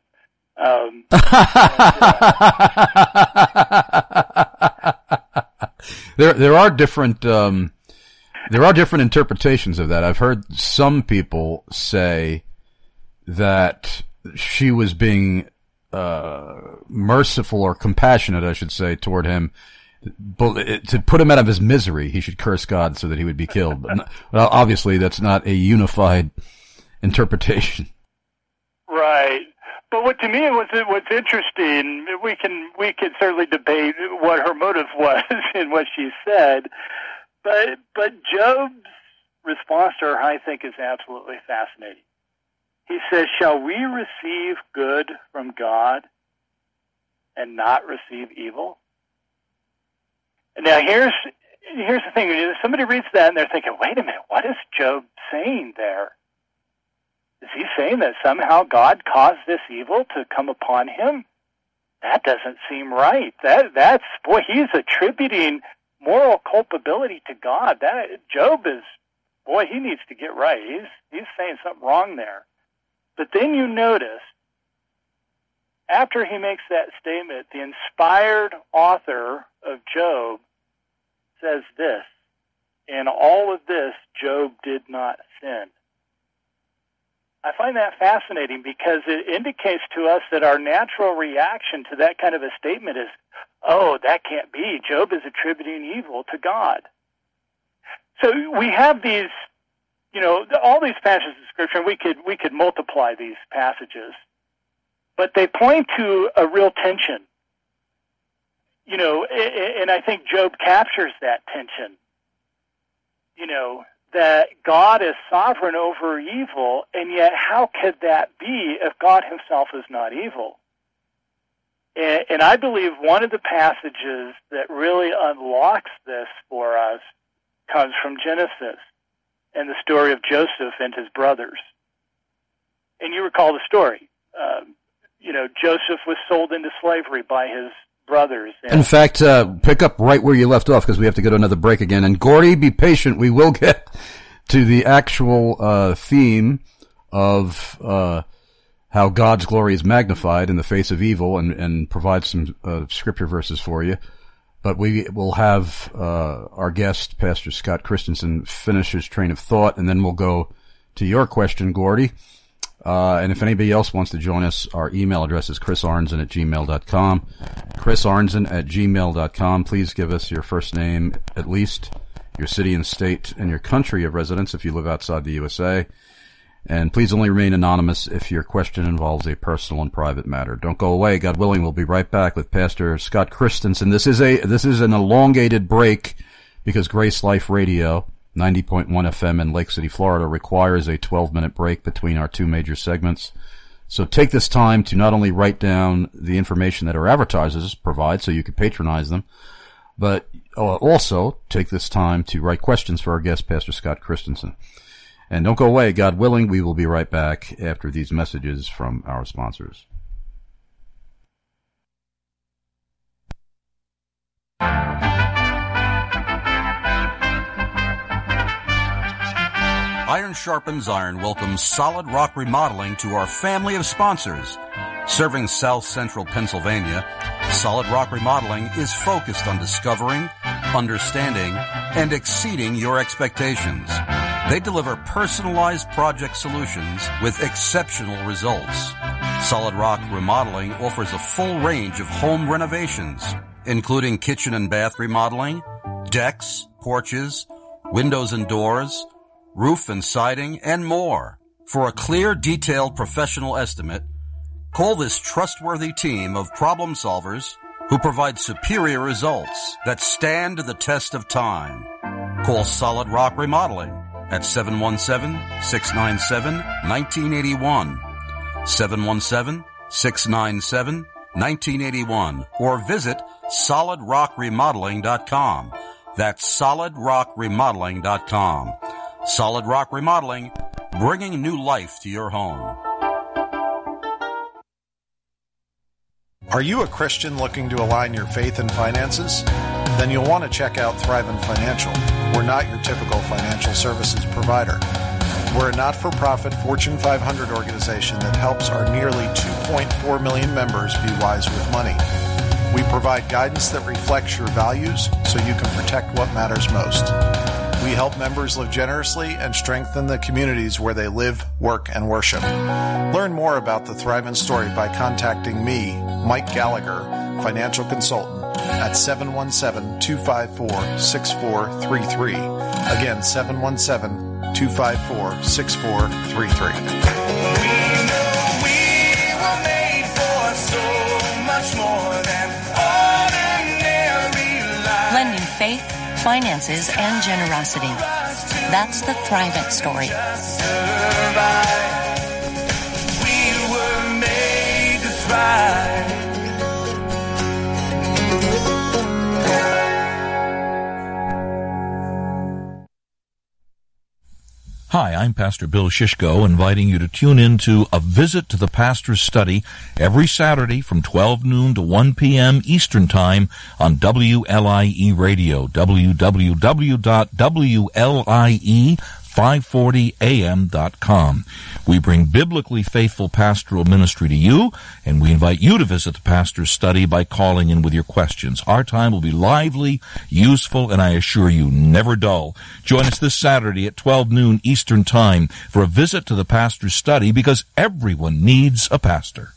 There are different interpretations of that. I've heard some people say that she was being merciful or compassionate, I should say, toward him. To put him out of his misery, he should curse God so that he would be killed. But well, obviously, that's not a unified interpretation. Right. But what's interesting, we can certainly debate what her motive was in what she said, but Job's response to her, I think, is absolutely fascinating. He says, "Shall we receive good from God and not receive evil?" Now, here's the thing. Somebody reads that and they're thinking, wait a minute, what is Job saying there? Is he saying that somehow God caused this evil to come upon him? That doesn't seem right. He's attributing moral culpability to God. Job he needs to get right. He's saying something wrong there. But then you notice, after he makes that statement, the inspired author of Job says this: "In all of this, Job did not sin." I find that fascinating because it indicates to us that our natural reaction to that kind of a statement is, oh, that can't be. Job is attributing evil to God. So we have these, all these passages of Scripture, and we could multiply these passages, but they point to a real tension. And I think Job captures that tension. That God is sovereign over evil, and yet how could that be if God himself is not evil? And I believe one of the passages that really unlocks this for us comes from Genesis and the story of Joseph and his brothers. And you recall the story. Joseph was sold into slavery by his brothers. In fact, pick up right where you left off because we have to go to another break again. And Gordy, be patient. We will get to the actual theme of how God's glory is magnified in the face of evil and provide some scripture verses for you. But we will have our guest, Pastor Scott Christensen, finish his train of thought, and then we'll go to your question, Gordy. And if anybody else wants to join us, our email address is chrisarnzen@gmail.com. chrisarnzen@gmail.com. Please give us your first name, at least, your city and state, and your country of residence if you live outside the USA. And please only remain anonymous if your question involves a personal and private matter. Don't go away. God willing, we'll be right back with Pastor Scott Christensen. This is an elongated break because Grace Life Radio, 90.1 FM in Lake City, Florida, requires a 12-minute break between our two major segments. So take this time to not only write down the information that our advertisers provide so you can patronize them, but also take this time to write questions for our guest, Pastor Scott Christensen. And don't go away. God willing, we will be right back after these messages from our sponsors. Iron Sharpens Iron welcomes Solid Rock Remodeling to our family of sponsors. Serving South Central Pennsylvania, Solid Rock Remodeling is focused on discovering, understanding, and exceeding your expectations. They deliver personalized project solutions with exceptional results. Solid Rock Remodeling offers a full range of home renovations, including kitchen and bath remodeling, decks, porches, windows and doors, roof and siding, and more. For a clear, detailed professional estimate, call this trustworthy team of problem solvers who provide superior results that stand the test of time. Call Solid Rock Remodeling at 717-697-1981, 717-697-1981, or visit solidrockremodeling.com. That's solidrockremodeling.com. Solid Rock Remodeling, bringing new life to your home. Are you a Christian looking to align your faith and finances? Then you'll want to check out Thrivent Financial. We're not your typical financial services provider. We're a not-for-profit Fortune 500 organization that helps our nearly 2.4 million members be wise with money. We provide guidance that reflects your values so you can protect what matters most. We help members live generously and strengthen the communities where they live, work, and worship. Learn more about the Thrivent story by contacting me, Mike Gallagher, financial consultant, at 717-254-6433. Again, 717-254-6433. Blending faith, finances, and generosity. That's the Thrivent story. We were made to thrive. Hi, I'm Pastor Bill Shishko, inviting you to tune in to A Visit to the Pastor's Study every Saturday from 12 noon to 1 p.m. Eastern Time on WLIE Radio, www.WLIE540am.com. We bring biblically faithful pastoral ministry to you, and we invite you to visit the Pastor's Study by calling in with your questions. Our time will be lively, useful, and I assure you, never dull. Join us this Saturday at 12 noon Eastern Time for a visit to the Pastor's Study, because everyone needs a pastor.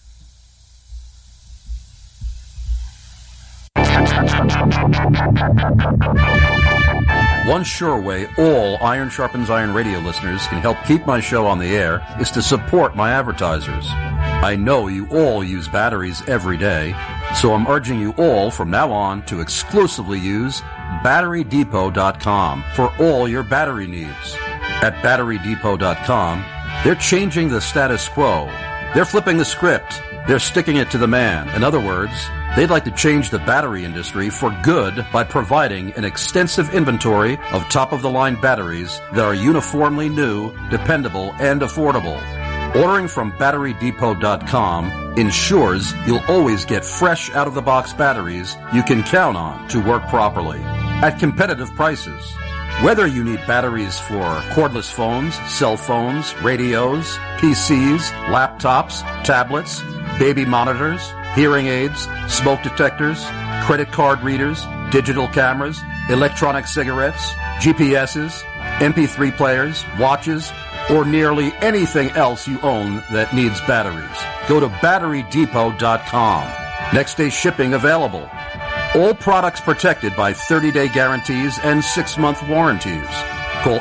One sure way all Iron Sharpens Iron radio listeners can help keep my show on the air is to support my advertisers. I know you all use batteries every day, so I'm urging you all from now on to exclusively use BatteryDepot.com for all your battery needs. At BatteryDepot.com, they're changing the status quo. They're flipping the script. They're sticking it to the man. In other words, they'd like to change the battery industry for good by providing an extensive inventory of top-of-the-line batteries that are uniformly new, dependable, and affordable. Ordering from BatteryDepot.com ensures you'll always get fresh out-of-the-box batteries you can count on to work properly at competitive prices. Whether you need batteries for cordless phones, cell phones, radios, PCs, laptops, tablets, baby monitors, hearing aids, smoke detectors, credit card readers, digital cameras, electronic cigarettes, GPSs, MP3 players, watches, or nearly anything else you own that needs batteries, go to BatteryDepot.com. Next day shipping available. All products protected by 30-day guarantees and 6-month warranties. Call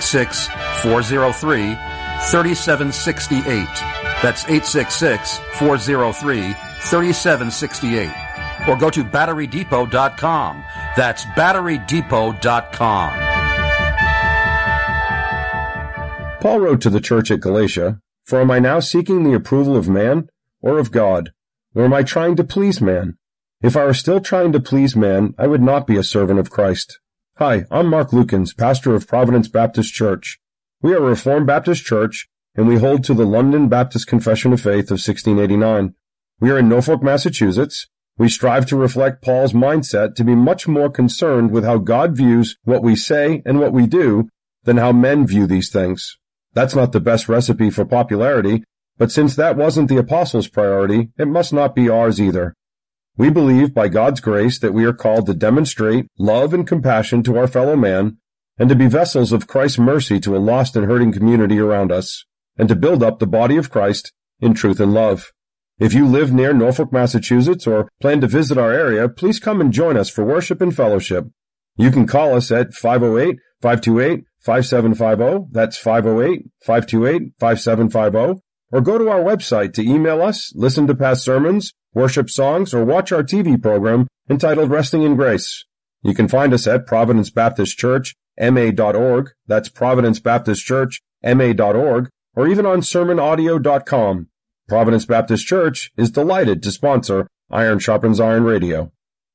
866-403-3768. That's 866-403-3768. Or go to BatteryDepot.com. That's BatteryDepot.com. Paul wrote to the church at Galatia, "For am I now seeking the approval of man or of God? Or am I trying to please man? If I were still trying to please man, I would not be a servant of Christ." Hi, I'm Mark Lukens, pastor of Providence Baptist Church. We are a Reformed Baptist church, and we hold to the London Baptist Confession of Faith of 1689. We are in Norfolk, Massachusetts. We strive to reflect Paul's mindset to be much more concerned with how God views what we say and what we do than how men view these things. That's not the best recipe for popularity, but since that wasn't the apostles' priority, it must not be ours either. We believe by God's grace that we are called to demonstrate love and compassion to our fellow man, and to be vessels of Christ's mercy to a lost and hurting community around us, and to build up the body of Christ in truth and love. If you live near Norfolk, Massachusetts, or plan to visit our area, please come and join us for worship and fellowship. You can call us at 508-528-5750, that's 508-528-5750, or go to our website to email us, listen to past sermons, worship songs, or watch our TV program entitled Resting in Grace. You can find us at Providence Baptist Church, ma.org, that's Providence Baptist Church, ma.org, or even on sermonaudio.com. Providence Baptist Church is delighted to sponsor Iron Sharpens Iron Radio.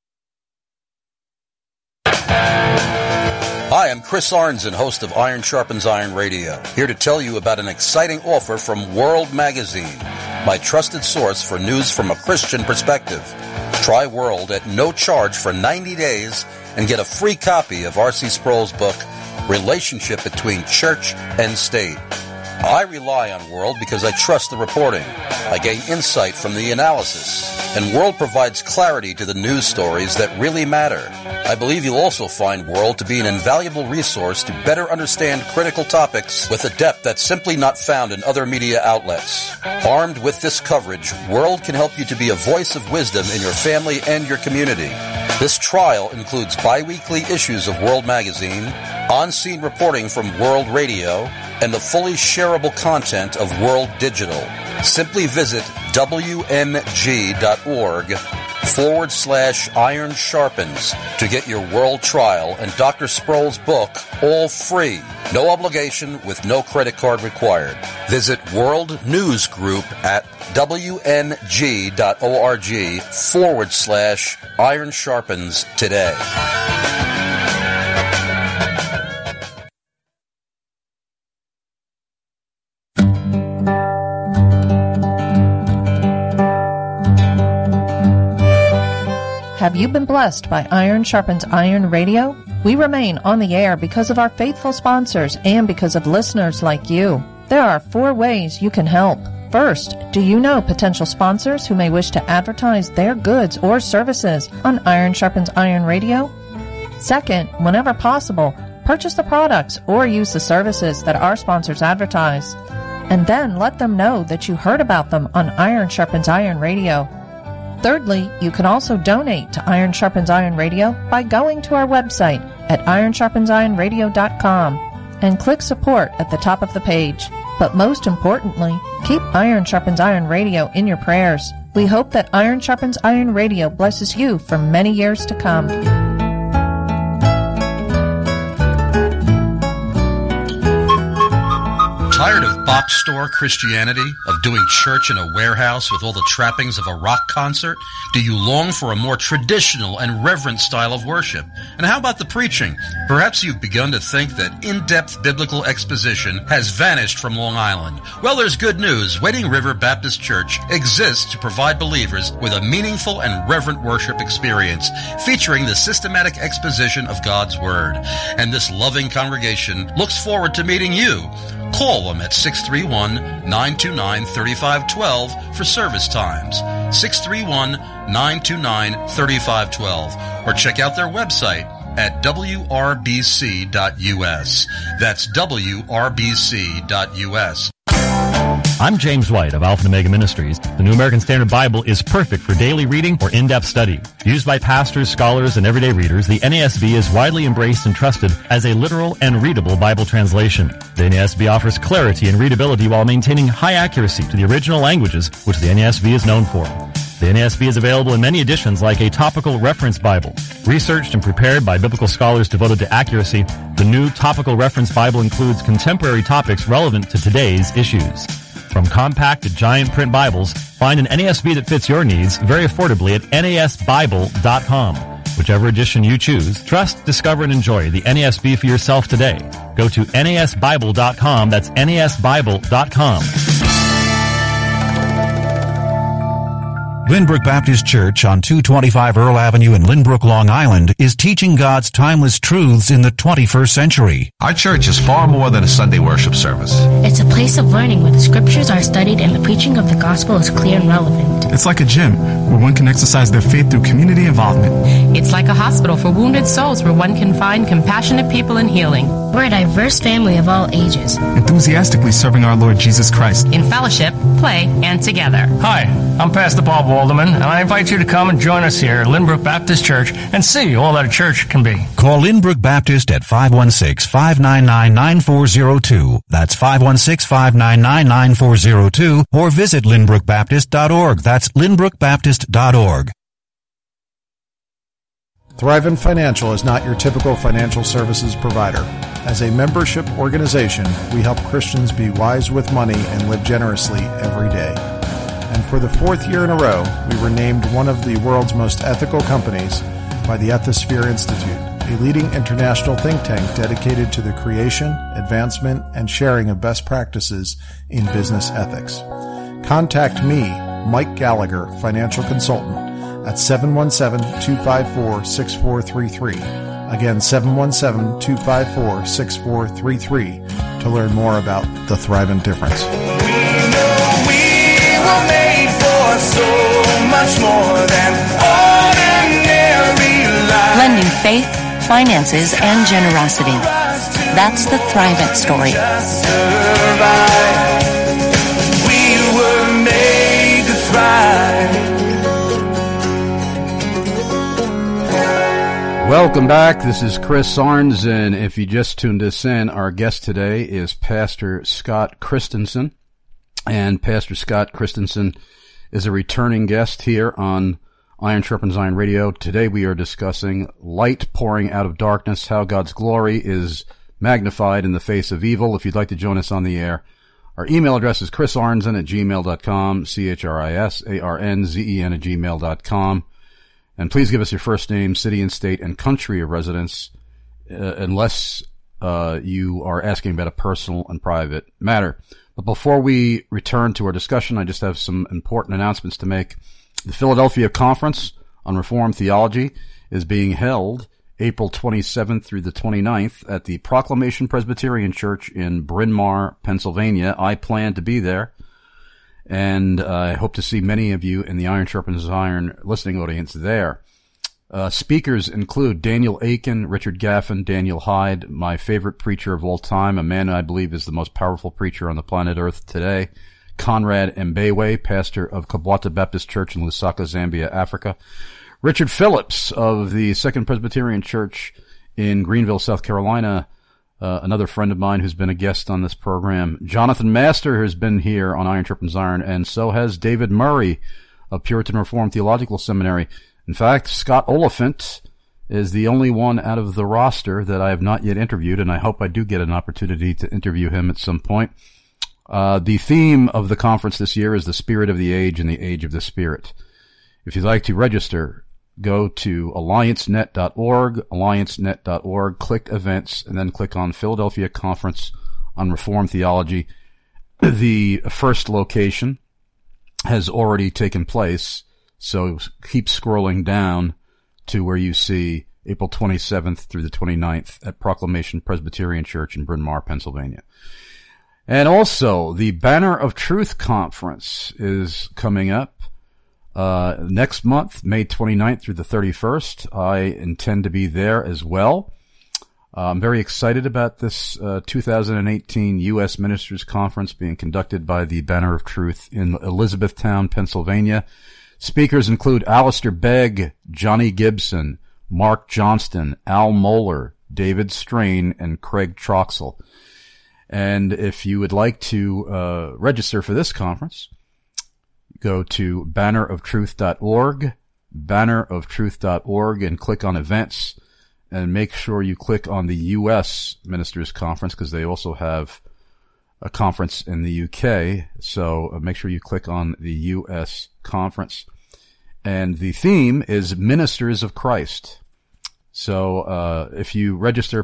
Hi, I'm Chris Arnzen, host of Iron Sharpens Iron Radio, here to tell you about an exciting offer from World Magazine, my trusted source for news from a Christian perspective. Try World at no charge for 90 days and get a free copy of R.C. Sproul's book, Relationship Between Church and State. I rely on World because I trust the reporting. I gain insight from the analysis. And World provides clarity to the news stories that really matter. I believe you'll also find World to be an invaluable resource to better understand critical topics with a depth that's simply not found in other media outlets. Armed with this coverage, World can help you to be a voice of wisdom in your family and your community. This trial includes bi-weekly issues of World Magazine, on-scene reporting from World Radio, and the fully shareable content of World Digital. Simply visit WMG.org/Iron Sharpens to get your World trial and Dr. Sproul's book all free. No obligation with no credit card required. Visit World News Group at WMG.org/Iron Sharpens today. Have you been blessed by Iron Sharpens Iron Radio? We remain on the air because of our faithful sponsors and because of listeners like you. There are 4 ways you can help. First, do you know potential sponsors who may wish to advertise their goods or services on Iron Sharpens Iron Radio? Second, whenever possible, purchase the products or use the services that our sponsors advertise. And then let them know that you heard about them on Iron Sharpens Iron Radio. Thirdly, you can also donate to Iron Sharpens Iron Radio by going to our website at ironsharpensironradio.com and click support at the top of the page. But most importantly, keep Iron Sharpens Iron Radio in your prayers. We hope that Iron Sharpens Iron Radio blesses you for many years to come. Tired of box store Christianity, of doing church in a warehouse with all the trappings of a rock concert? Do you long for a more traditional and reverent style of worship? And how about the preaching? Perhaps you've begun to think that in-depth biblical exposition has vanished from Long Island. Well, there's good news. Wading River Baptist Church exists to provide believers with a meaningful and reverent worship experience featuring the systematic exposition of God's Word. And this loving congregation looks forward to meeting you. Call them at 631-929-3512 for service times. 631-929-3512. Or check out their website at wrbc.us. That's wrbc.us. I'm James White of Alpha and Omega Ministries. The New American Standard Bible is perfect for daily reading or in-depth study. Used by pastors, scholars, and everyday readers, the NASB is widely embraced and trusted as a literal and readable Bible translation. The NASB offers clarity and readability while maintaining high accuracy to the original languages, which the NASB is known for. The NASB is available in many editions like a topical reference Bible. Researched and prepared by biblical scholars devoted to accuracy, the new topical reference Bible includes contemporary topics relevant to today's issues. From compact to giant print Bibles, find an NASB that fits your needs very affordably at NASBible.com. Whichever edition you choose, trust, discover, and enjoy the NASB for yourself today. Go to NASBible.com. That's NASBible.com. Lynbrook Baptist Church on 225 Earl Avenue in Lynbrook, Long Island is teaching God's timeless truths in the 21st century. Our church is far more than a Sunday worship service. It's a place of learning where the scriptures are studied and the preaching of the gospel is clear and relevant. It's like a gym where one can exercise their faith through community involvement. It's like a hospital for wounded souls where one can find compassionate people and healing. We're a diverse family of all ages, enthusiastically serving our Lord Jesus Christ in fellowship, play, and together. Hi, I'm Pastor Bob Walderman, and I invite you to come and join us here at Lynbrook Baptist Church and see all that a church can be. Call Lynbrook Baptist at 516-599-9402. That's 516-599-9402, or visit lynbrookbaptist.org. That's lynbrookbaptist.org. Thrivent Financial is not your typical financial services provider. As a membership organization, we help Christians be wise with money and live generously every day. And for the 4th year in a row, we were named one of the world's most ethical companies by the Ethisphere Institute, a leading international think tank dedicated to the creation, advancement, and sharing of best practices in business ethics. Contact me, Mike Gallagher, financial consultant, at 717-254-6433. Again, 717-254-6433 to learn more about the Thrivent Difference. We were made for so much more than ordinary life. Blending faith, finances, and generosity. That's the Thrivent story. We were made to thrive. Welcome back. This is Chris Arns, and if you just tuned us in, our guest today is Pastor Scott Christensen. And Pastor Scott Christensen is a returning guest here on Iron Sharpens Iron Radio. Today we are discussing light pouring out of darkness, how God's glory is magnified in the face of evil. If you'd like to join us on the air, our email address is chrisarnzen@gmail.com, CHRISARNZEN@gmail.com. And please give us your first name, city and state, and country of residence, unless you are asking about a personal and private matter. But before we return to our discussion, I just have some important announcements to make. The Philadelphia Conference on Reformed Theology is being held April 27th through the 29th at the Proclamation Presbyterian Church in Bryn Mawr, Pennsylvania. I plan to be there, and I hope to see many of you in the Iron Sharpens Iron listening audience there. Speakers include Daniel Akin, Richard Gaffin, Daniel Hyde, my favorite preacher of all time, a man I believe is the most powerful preacher on the planet Earth today, Conrad Mbewe, pastor of Kabwata Baptist Church in Lusaka, Zambia, Africa, Richard Phillips of the Second Presbyterian Church in Greenville, South Carolina, another friend of mine who's been a guest on this program, Jonathan Master has been here on Iron Sharpens Iron, and so has David Murray of Puritan Reformed Theological Seminary. In fact, Scott Oliphant is the only one out of the roster that I have not yet interviewed, and I hope I do get an opportunity to interview him at some point. The theme of the conference this year is the Spirit of the Age and the Age of the Spirit. If you'd like to register, go to alliancenet.org, click events, and then click on Philadelphia Conference on Reformed Theology. The first location has already taken place, so keep scrolling down to where you see April 27th through the 29th at Proclamation Presbyterian Church in Bryn Mawr, Pennsylvania. And also, the Banner of Truth Conference is coming up next month, May 29th through the 31st. I intend to be there as well. I'm very excited about this 2018 U.S. Ministers Conference being conducted by the Banner of Truth in Elizabethtown, Pennsylvania. Speakers include Alistair Begg, Johnny Gibson, Mark Johnston, Al Mohler, David Strain, and Craig Troxel. And if you would like to register for this conference, go to banneroftruth.org, banneroftruth.org, and click on events, and make sure you click on the U.S. Ministers Conference, because they also have a conference in the UK, so make sure you click on the U.S. Conference. And the theme is Ministers of Christ. So if you register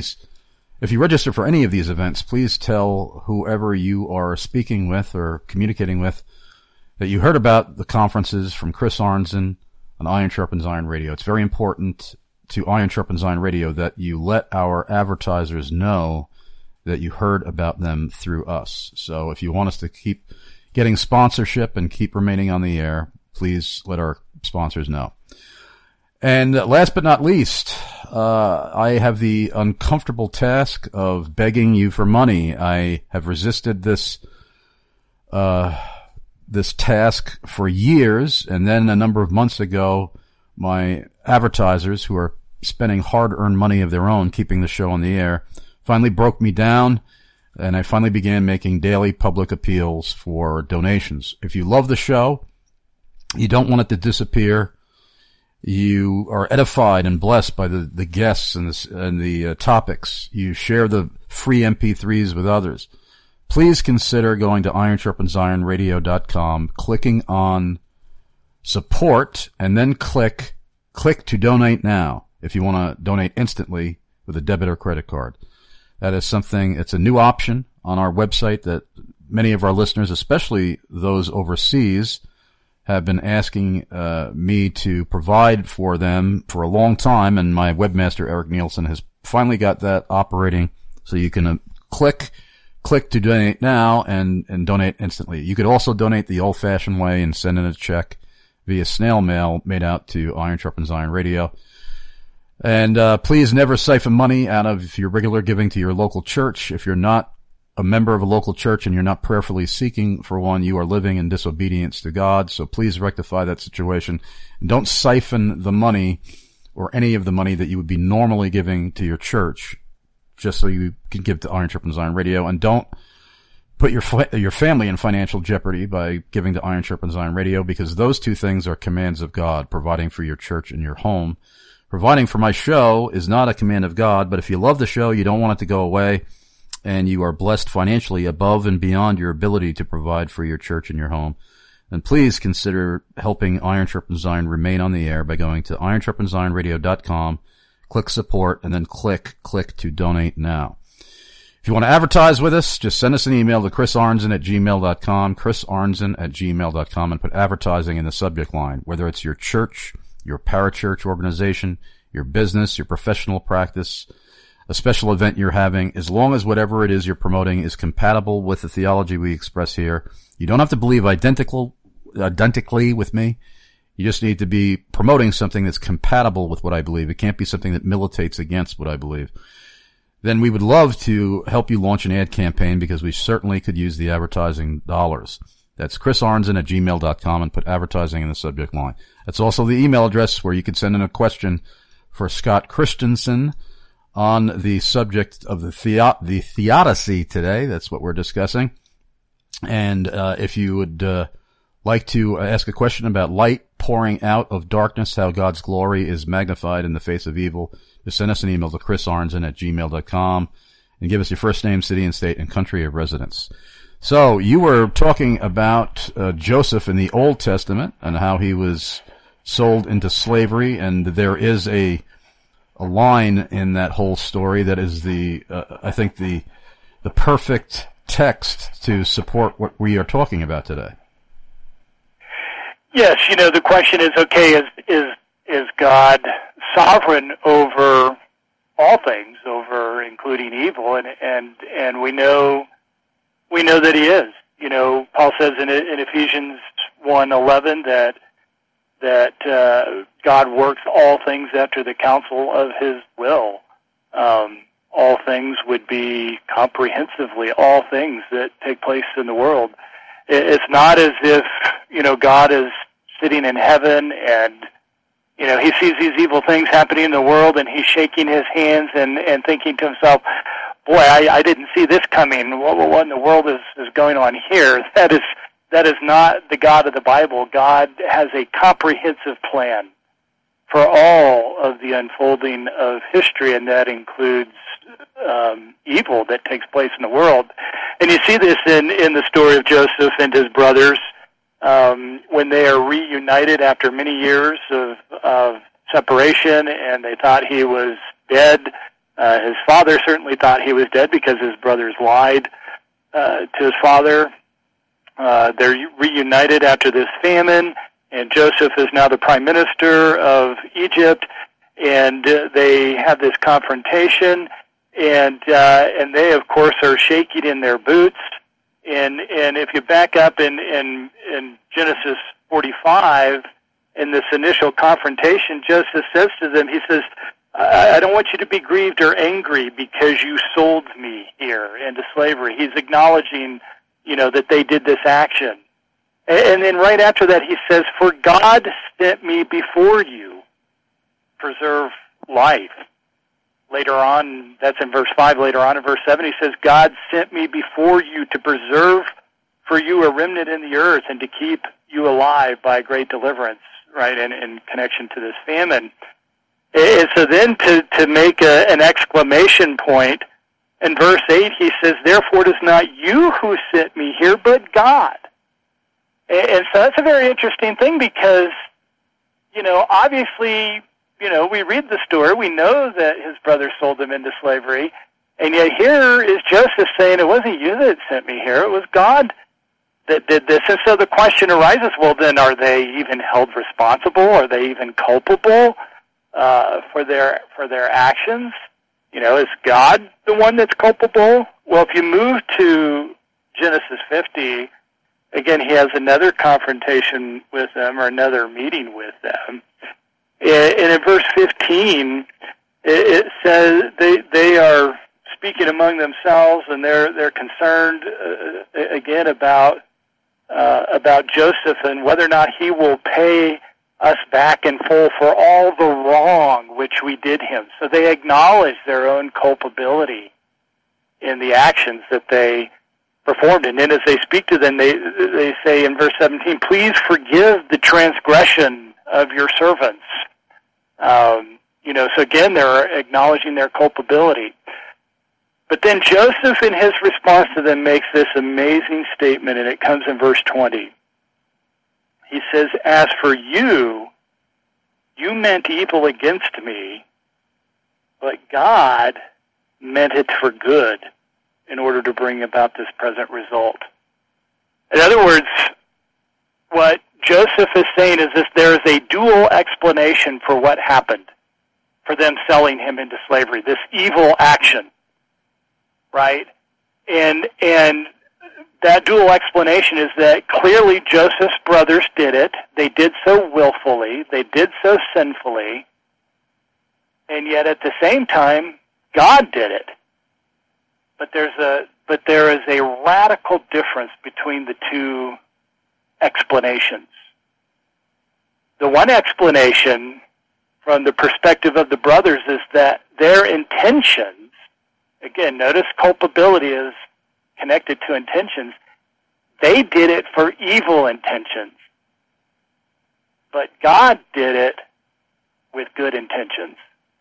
for any of these events, please tell whoever you are speaking with or communicating with that you heard about the conferences from Chris Arnzen on Iron Sharpens Iron Radio. It's very important to Iron Sharpens Iron Radio that you let our advertisers know that you heard about them through us. So if you want us to keep getting sponsorship and keep remaining on the air, please let our sponsors know. And last but not least, I have the uncomfortable task of begging you for money. I have resisted this task for years, and then a number of months ago, my advertisers, who are spending hard-earned money of their own keeping the show on the air, finally broke me down, and I finally began making daily public appeals for donations. If you love the show, you don't want it to disappear, you are edified and blessed by the guests and the topics, you share the free MP3s with others, please consider going to ironsharpensironradio.com, clicking on support, and then click to donate now if you want to donate instantly with a debit or credit card. That is something, it's a new option on our website that many of our listeners, especially those overseas, have been asking me to provide for them for a long time, and my webmaster Eric Nielsen has finally got that operating, so you can click click to donate now and donate instantly. You could also donate the old-fashioned way and send in a check via snail mail made out to Iron Sharpens Iron Radio. And please never siphon money out of your regular giving to your local church. If you're not a member of a local church and you're not prayerfully seeking for one, you are living in disobedience to God. So please rectify that situation. And don't siphon the money or any of the money that you would be normally giving to your church just so you can give to Iron Sharpens Iron Radio. And don't put your family in financial jeopardy by giving to Iron Sharpens Iron Radio, because those two things are commands of God. Providing for your church and your home. Providing for my show is not a command of God, but if you love the show, you don't want it to go away, and you are blessed financially above and beyond your ability to provide for your church and your home, then please consider helping Iron Sharpens Iron remain on the air by going to ironsharpensironradio.com, click support, and then click to donate now. If you want to advertise with us, just send us an email to chrisarnzen@gmail.com, chrisarnzen@gmail.com, and put advertising in the subject line, whether it's your church, your parachurch organization, your business, your professional practice, a special event you're having, as long as whatever it is you're promoting is compatible with the theology we express here. You don't have to believe identically with me. You just need to be promoting something that's compatible with what I believe. It can't be something that militates against what I believe. Then we would love to help you launch an ad campaign, because we certainly could use the advertising dollars. That's chrisarnzen@gmail.com, and put advertising in the subject line. That's also the email address where you can send in a question for Scott Christensen on the subject of the theodicy today. That's what we're discussing. And if you would like to ask a question about light pouring out of darkness, how God's glory is magnified in the face of evil, just send us an email to chrisarnzen@gmail.com and give us your first name, city and state, and country of residence. So you were talking about Joseph in the Old Testament and how he was sold into slavery, and there is a line in that whole story that is I think the perfect text to support what we are talking about today. Yes, the question is, okay, is God sovereign over all things, over including evil, and we know that he is. Paul says in Ephesians 1:11 that God works all things after the counsel of his will. All things would be comprehensively all things that take place in the world. It's not as if, God is sitting in heaven and, he sees these evil things happening in the world and he's shaking his hands and thinking to himself, boy, I didn't see this coming. What in the world is going on here? That is not the God of the Bible. God has a comprehensive plan for all of the unfolding of history, and that includes evil that takes place in the world. And you see this in the story of Joseph and his brothers when they are reunited after many years of separation, and they thought he was dead. His father certainly thought he was dead because his brothers lied to his father. They're reunited after this famine, and Joseph is now the prime minister of Egypt, and they have this confrontation, and they, of course, are shaking in their boots. And if you back up in Genesis 45, in this initial confrontation, Joseph says to them, he says, I don't want you to be grieved or angry because you sold me here into slavery. He's acknowledging, that they did this action. And then right after that, he says, for God sent me before you, preserve life. Later on, that's in verse 5. Later on in verse 7, he says, God sent me before you to preserve for you a remnant in the earth and to keep you alive by a great deliverance, right, in connection to this famine. And so then to make an exclamation point, in verse 8 he says, therefore it is not you who sent me here, but God. And so that's a very interesting thing because, obviously, we read the story, we know that his brothers sold him into slavery, and yet here is Joseph saying, it wasn't you that sent me here, it was God that did this. And so the question arises, well then, are they even held responsible? Are they even culpable for their actions? Is God the one that's culpable? Well, if you move to Genesis 50, again, he has another confrontation with them, or another meeting with them. And in verse 15, it says they are speaking among themselves, and they're concerned again about Joseph and whether or not he will pay us back in full for all the wrong which we did him. So they acknowledge their own culpability in the actions that they performed. And then as they speak to them, they say in verse 17, please forgive the transgression of your servants. So again, they're acknowledging their culpability. But then Joseph, in his response to them, makes this amazing statement, and it comes in verse 20. He says, as for you, you meant evil against me, but God meant it for good in order to bring about this present result. In other words, what Joseph is saying is this: there is a dual explanation for what happened, for them selling him into slavery, this evil action, right? And that dual explanation is that clearly Joseph's brothers did it. They did so willfully. They did so sinfully. And yet at the same time, God did it. But there is a radical difference between the two explanations. The one explanation from the perspective of the brothers is that their intentions, again, notice culpability is connected to intentions. They did it for evil intentions. But God did it with good intentions.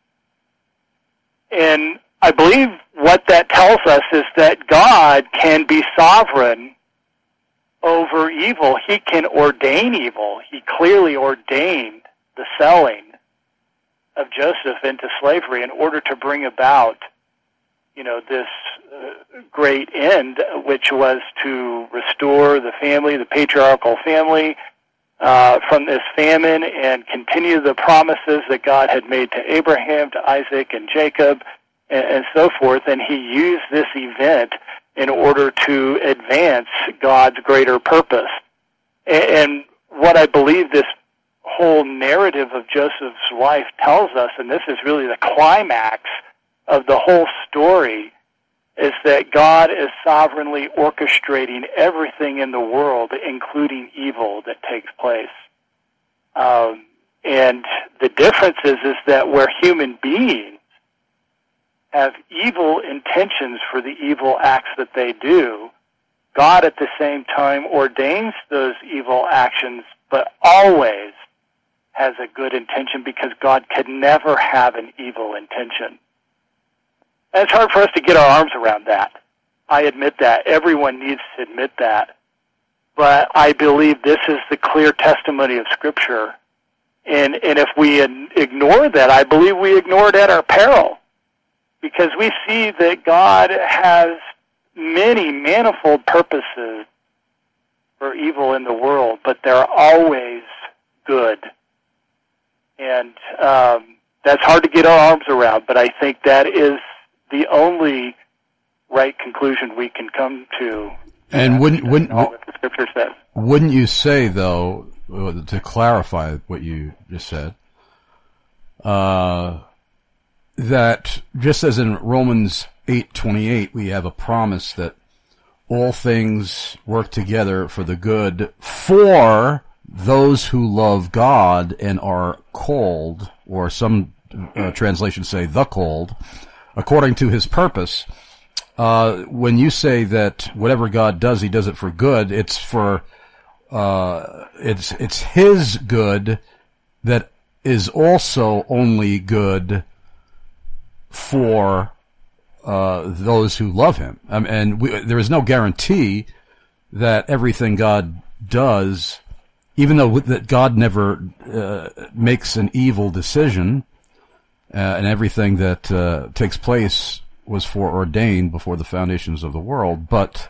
And I believe what that tells us is that God can be sovereign over evil. He can ordain evil. He clearly ordained the selling of Joseph into slavery in order to bring about this great end, which was to restore the family, the patriarchal family, from this famine and continue the promises that God had made to Abraham, to Isaac, and Jacob, and so forth. And he used this event in order to advance God's greater purpose. And what I believe this whole narrative of Joseph's life tells us, and this is really the climax of the whole story, is that God is sovereignly orchestrating everything in the world, including evil that takes place. And the difference is that where human beings have evil intentions for the evil acts that they do, God at the same time ordains those evil actions, but always has a good intention, because God could never have an evil intention. And it's hard for us to get our arms around that. I admit that. Everyone needs to admit that. But I believe this is the clear testimony of Scripture. And if we ignore that, I believe we ignore it at our peril. Because we see that God has many manifold purposes for evil in the world, but they're always good. And that's hard to get our arms around, but I think that is the only right conclusion we can come to. And wouldn't all that the Scripture says. Wouldn't you say, though, to clarify what you just said, that just as in Romans 8:28, we have a promise that all things work together for the good for those who love God and are called, or some translations say the called, according to his purpose. When you say that whatever God does, he does it for good, it's for, it's his good that is also only good for, those who love him. And there is no guarantee that everything God does, even though that God never, makes an evil decision, and everything that takes place was foreordained before the foundations of the world, but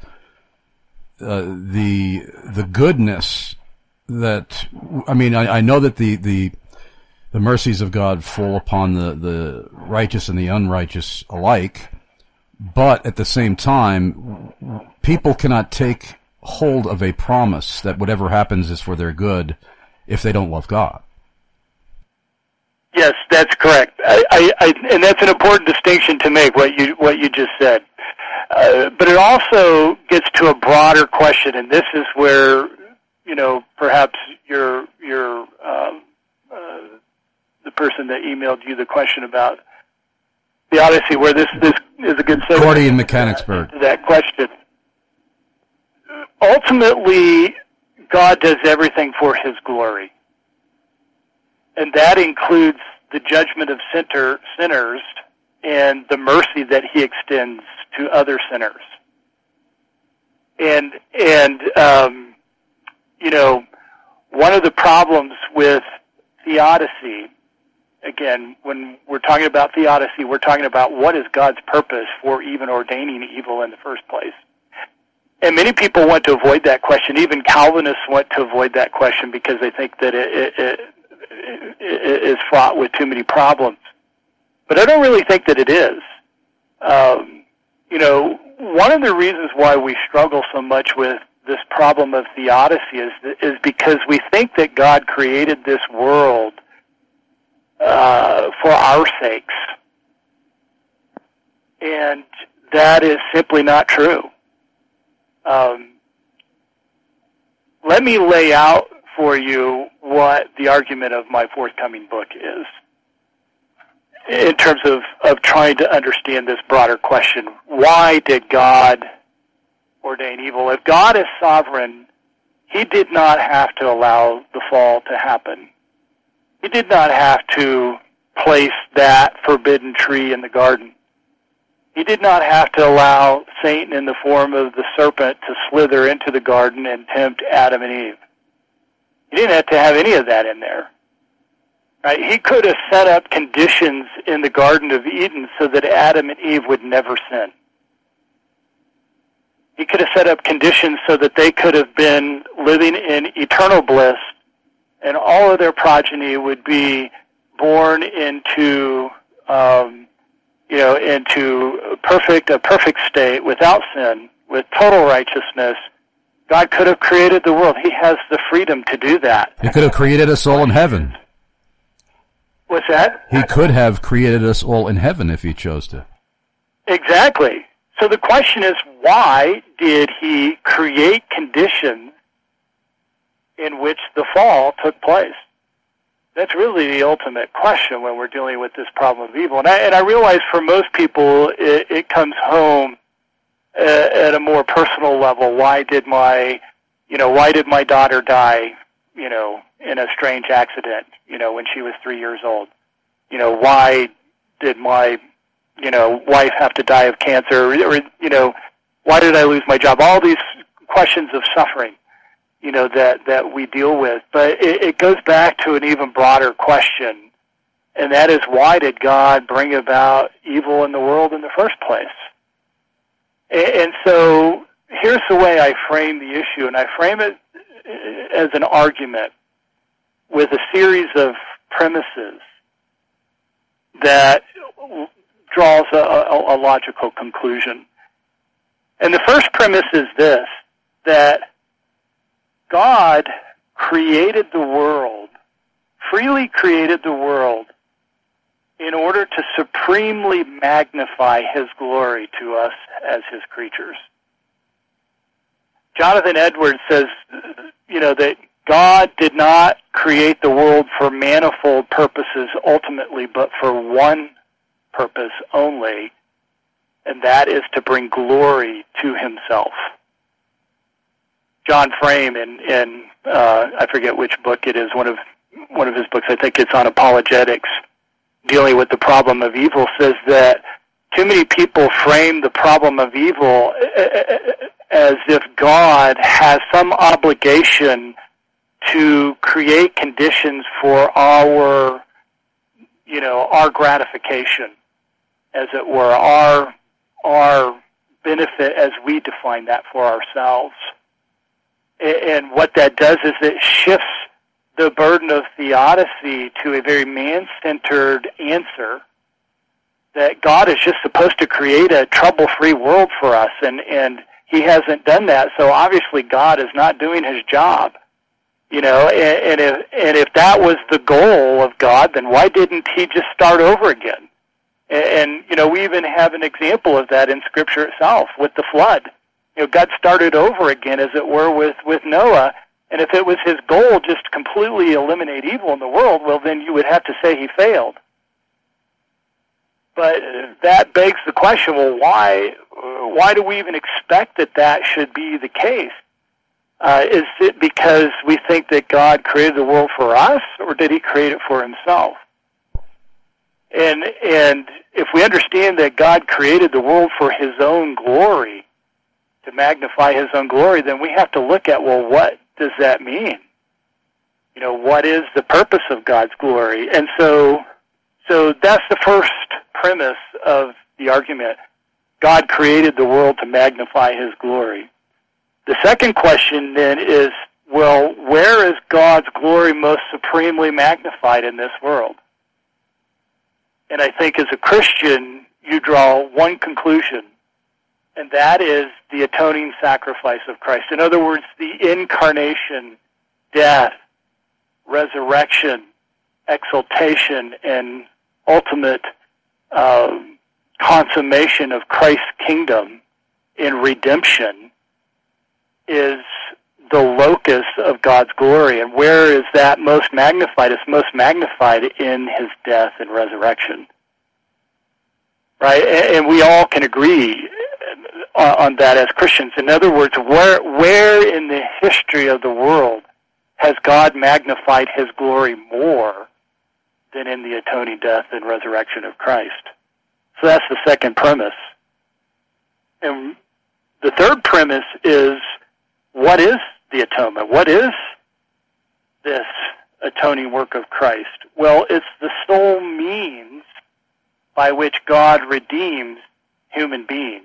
the goodness that, I mean, I know that the the mercies of God fall upon the righteous and the unrighteous alike. But at the same time, people cannot take hold of a promise that whatever happens is for their good if they don't love God. Yes, that's correct. And that's an important distinction to make, what you just said. But it also gets to a broader question, and this is where, perhaps the person that emailed you the question about theodicy, where this is a good segue. Gordy in Mechanicsburg. To that question. Ultimately, God does everything for His glory. And that includes the judgment of sinners and the mercy that He extends to other sinners. And one of the problems with theodicy, again, when we're talking about theodicy, we're talking about what is God's purpose for even ordaining evil in the first place. And many people want to avoid that question. Even Calvinists want to avoid that question because they think that it is fraught with too many problems. But I don't really think that it is. One of the reasons why we struggle so much with this problem of theodicy is because we think that God created this world for our sakes. And that is simply not true. Let me lay out for you what the argument of my forthcoming book is in terms of trying to understand this broader question. Why did God ordain evil? If God is sovereign, He did not have to allow the fall to happen. He did not have to place that forbidden tree in the garden. He did not have to allow Satan in the form of the serpent to slither into the garden and tempt Adam and Eve. He didn't have to have any of that in there. Right? He could have set up conditions in the Garden of Eden so that Adam and Eve would never sin. He could have set up conditions so that they could have been living in eternal bliss, and all of their progeny would be born into a perfect state without sin, with total righteousness. God could have created the world. He has the freedom to do that. He could have created us all in heaven. What's that? He could have created us all in heaven if He chose to. Exactly. So the question is, why did He create conditions in which the fall took place? That's really the ultimate question when we're dealing with this problem of evil. And I realize for most people it comes home at a more personal level. Why did my daughter die, in a strange accident, when she was 3 years old? Why did my, wife have to die of cancer? Or why did I lose my job? All these questions of suffering, that we deal with. But it goes back to an even broader question, and that is, why did God bring about evil in the world in the first place? And so here's the way I frame the issue, and I frame it as an argument with a series of premises that draws a logical conclusion. And the first premise is this, that God created the world, freely created the world, in order to supremely magnify His glory to us as His creatures. Jonathan Edwards says, that God did not create the world for manifold purposes ultimately, but for one purpose only, and that is to bring glory to Himself. John Frame in I forget which book it is, one of his books, I think it's on apologetics, dealing with the problem of evil, says that too many people frame the problem of evil as if God has some obligation to create conditions for our gratification, as it were, our benefit as we define that for ourselves. And what that does is it shifts the burden of theodicy to a very man-centered answer that God is just supposed to create a trouble-free world for us, and he hasn't done that, so obviously God is not doing his job. And if that was the goal of God, then why didn't he just start over again? And we even have an example of that in Scripture itself with the flood. God started over again, as it were, with Noah. And if it was his goal just to completely eliminate evil in the world, well, then you would have to say he failed. But that begs the question, well, why do we even expect that should be the case? Is it because we think that God created the world for us, or did he create it for himself? And if we understand that God created the world for his own glory, to magnify his own glory, then we have to look at, well, what does that mean? What is the purpose of God's glory? And so that's the first premise of the argument. God created the world to magnify his glory. The second question then is, well, where is God's glory most supremely magnified in this world? And I think as a Christian, you draw one conclusion, and that is the atoning sacrifice of Christ. In other words, the incarnation, death, resurrection, exaltation, and ultimate consummation of Christ's kingdom in redemption is the locus of God's glory. And where is that most magnified? It's most magnified in his death and resurrection. Right? And we all can agree on that as Christians. In other words, where in the history of the world has God magnified his glory more than in the atoning death and resurrection of Christ? So that's the second premise. And the third premise is, what is the atonement? What is this atoning work of Christ? Well, it's the sole means by which God redeems human beings.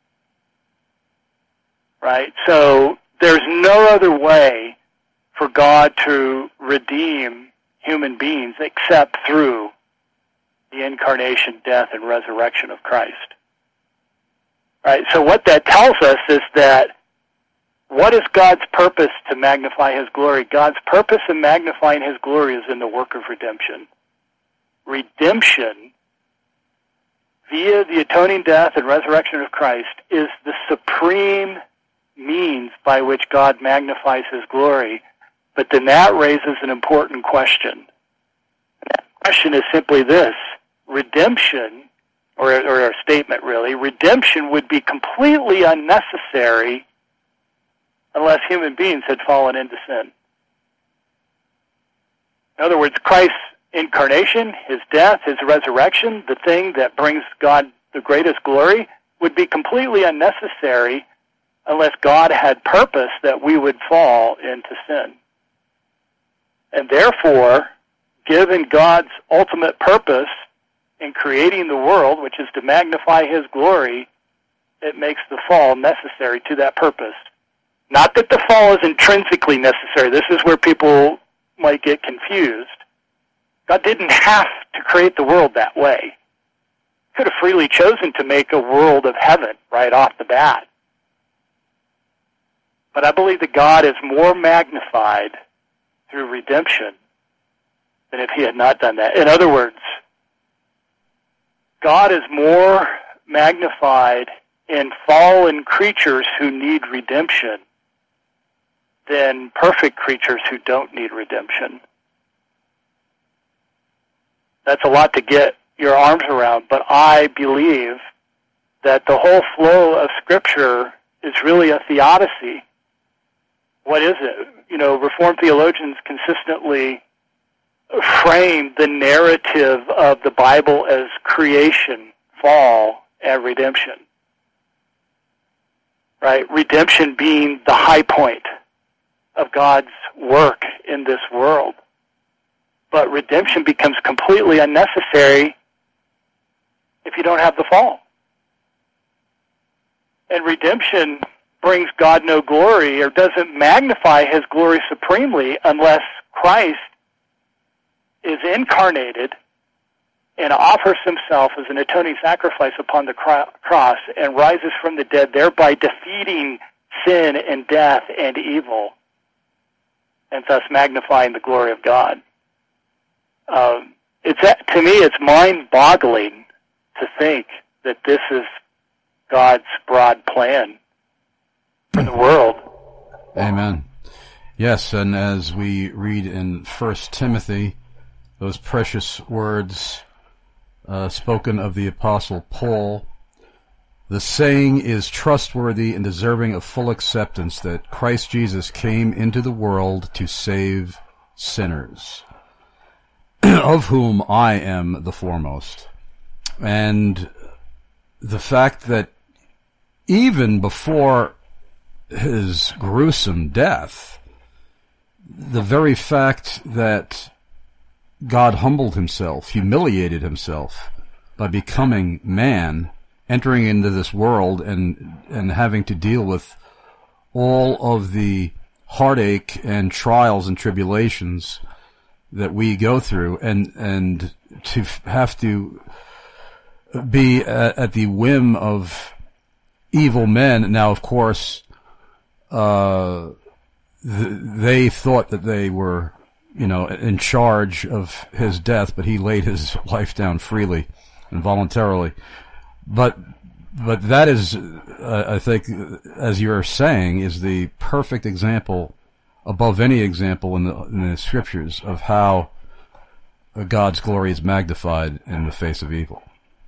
Right? So there's no other way for God to redeem human beings except through the incarnation, death, and resurrection of Christ. Right? So what that tells us is that what is God's purpose to magnify his glory? God's purpose in magnifying his glory is in the work of redemption. Redemption, via the atoning death and resurrection of Christ, is the supreme means by which God magnifies his glory. But then that raises an important question. That question is simply this: redemption, or a statement really, redemption would be completely unnecessary unless human beings had fallen into sin. In other words, Christ's incarnation, his death, his resurrection, the thing that brings God the greatest glory, would be completely unnecessary unless God had purpose that we would fall into sin. And therefore, given God's ultimate purpose in creating the world, which is to magnify his glory, it makes the fall necessary to that purpose. Not that the fall is intrinsically necessary. This is where people might get confused. God didn't have to create the world that way. He could have freely chosen to make a world of heaven right off the bat. But I believe that God is more magnified through redemption than if he had not done that. In other words, God is more magnified in fallen creatures who need redemption than perfect creatures who don't need redemption. That's a lot to get your arms around, but I believe that the whole flow of Scripture is really a theodicy. What is it? Reformed theologians consistently frame the narrative of the Bible as creation, fall, and redemption. Right? Redemption being the high point of God's work in this world. But redemption becomes completely unnecessary if you don't have the fall. And redemption brings God no glory or doesn't magnify his glory supremely unless Christ is incarnated and offers himself as an atoning sacrifice upon the cross and rises from the dead, thereby defeating sin and death and evil, and thus magnifying the glory of God. To me, it's mind-boggling to think that this is God's broad plan for the world. Amen. Yes, and as we read in 1 Timothy, those precious words spoken of the Apostle Paul, the saying is trustworthy and deserving of full acceptance that Christ Jesus came into the world to save sinners, of whom I am the foremost. And the fact that even before his gruesome death, the very fact that God humbled himself, humiliated himself by becoming man, entering into this world and having to deal with all of the heartache and trials and tribulations that we go through, and to have to be at the whim of evil men. Now, of course, they thought that they were, in charge of his death, but he laid his life down freely and voluntarily. But that is, I think, as you're saying, is the perfect example, above any example in the scriptures, of how God's glory is magnified in the face of evil.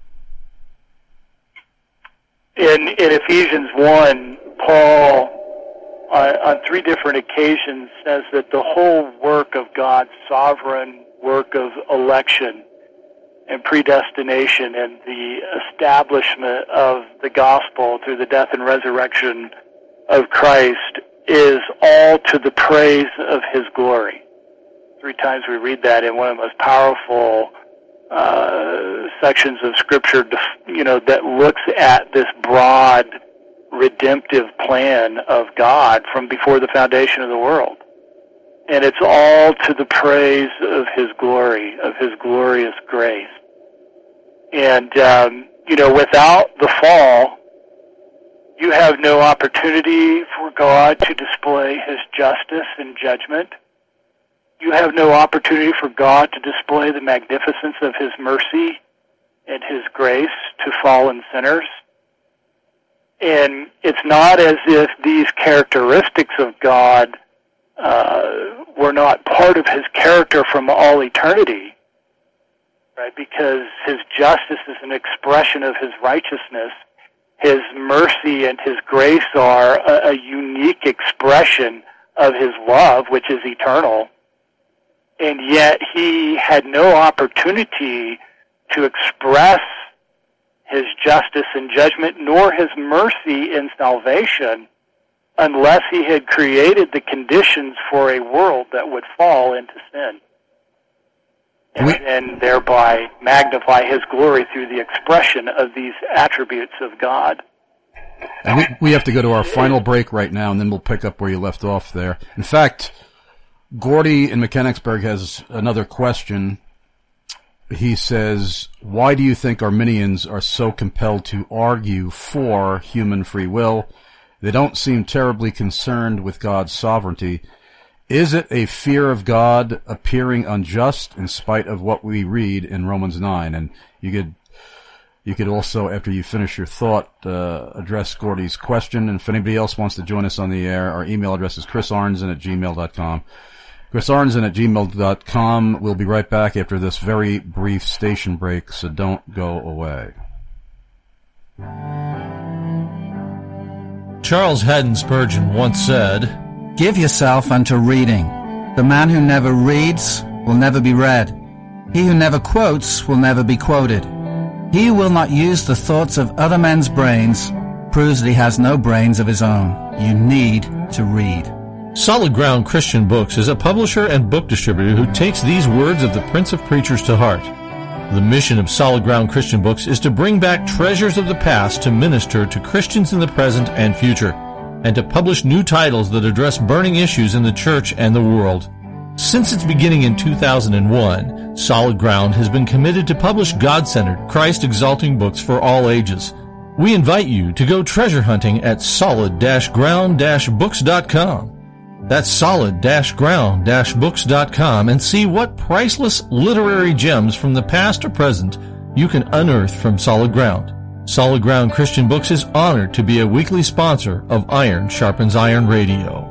In Ephesians 1, Paul, on 3 different occasions, says that the whole work of God's sovereign work of election and predestination and the establishment of the gospel through the death and resurrection of Christ is all to the praise of his glory. 3 times we read that in one of the most powerful sections of Scripture, that looks at this broad redemptive plan of God from before the foundation of the world. And it's all to the praise of his glory, of his glorious grace. And, without the fall, you have no opportunity for God to display his justice and judgment. You have no opportunity for God to display the magnificence of his mercy and his grace to fallen sinners. And it's not as if these characteristics of God were not part of his character from all eternity, right? Because his justice is an expression of his righteousness. His mercy and his grace are a unique expression of his love, which is eternal. And yet he had no opportunity to express his justice and judgment, nor his mercy in salvation, unless he had created the conditions for a world that would fall into sin, and thereby magnify his glory through the expression of these attributes of God. And we have to go to our final break right now, and then we'll pick up where you left off there. In fact, Gordy in Mechanicsburg has another question. He says, why do you think Arminians are so compelled to argue for human free will? They don't seem terribly concerned with God's sovereignty. Is it a fear of God appearing unjust in spite of what we read in Romans 9? And you could also, after you finish your thought, address Gordy's question. And if anybody else wants to join us on the air, our email address is chrisarnzen@gmail.com. chrisarnzen@gmail.com. We'll be right back after this very brief station break, so don't go away. Charles Haddon Spurgeon once said, "Give yourself unto reading. The man who never reads will never be read. He who never quotes will never be quoted. He who will not use the thoughts of other men's brains proves that he has no brains of his own. You need to read." Solid Ground Christian Books is a publisher and book distributor who takes these words of the Prince of Preachers to heart. The mission of Solid Ground Christian Books is to bring back treasures of the past to minister to Christians in the present and future. and to publish new titles that address burning issues in the church and the world. Since its beginning in 2001, Solid Ground has been committed to publish God-centered, Christ-exalting books for all ages. We invite you to go treasure hunting at solid-ground-books.com. That's solid-ground-books.com and see what priceless literary gems from the past or present you can unearth from Solid Ground. Solid Ground Christian Books is honored to be a weekly sponsor of Iron Sharpens Iron Radio.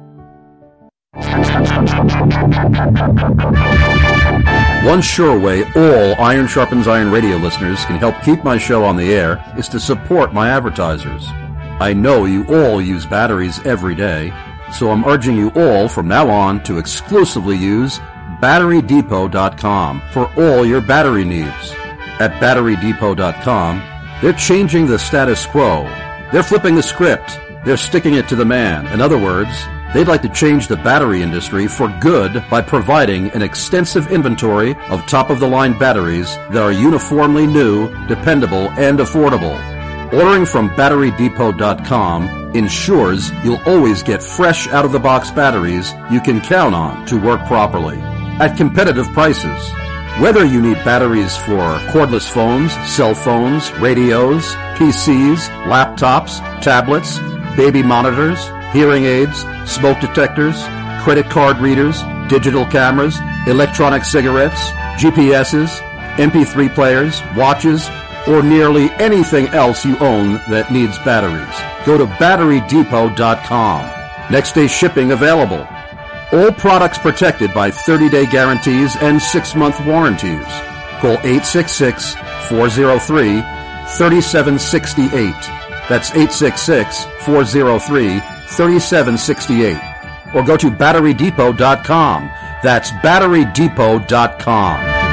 One sure way all Iron Sharpens Iron Radio listeners can help keep my show on the air is to support my advertisers. I know you all use batteries every day, so I'm urging you all from now on to exclusively use BatteryDepot.com for all your battery needs. At BatteryDepot.com, they're changing the status quo. They're flipping the script. They're sticking it to the man. In other words, they'd like to change the battery industry for good by providing an extensive inventory of top-of-the-line batteries that are uniformly new, dependable, and affordable. Ordering from BatteryDepot.com ensures you'll always get fresh out-of-the-box batteries you can count on to work properly at competitive prices. Whether you need batteries for cordless phones, cell phones, radios, PCs, laptops, tablets, baby monitors, hearing aids, smoke detectors, credit card readers, digital cameras, electronic cigarettes, GPSs, MP3 players, watches, or nearly anything else you own that needs batteries, go to BatteryDepot.com. Next day shipping available. All products protected by 30-day guarantees and 6-month warranties. Call 866-403-3768. That's 866-403-3768. Or go to BatteryDepot.com. That's BatteryDepot.com.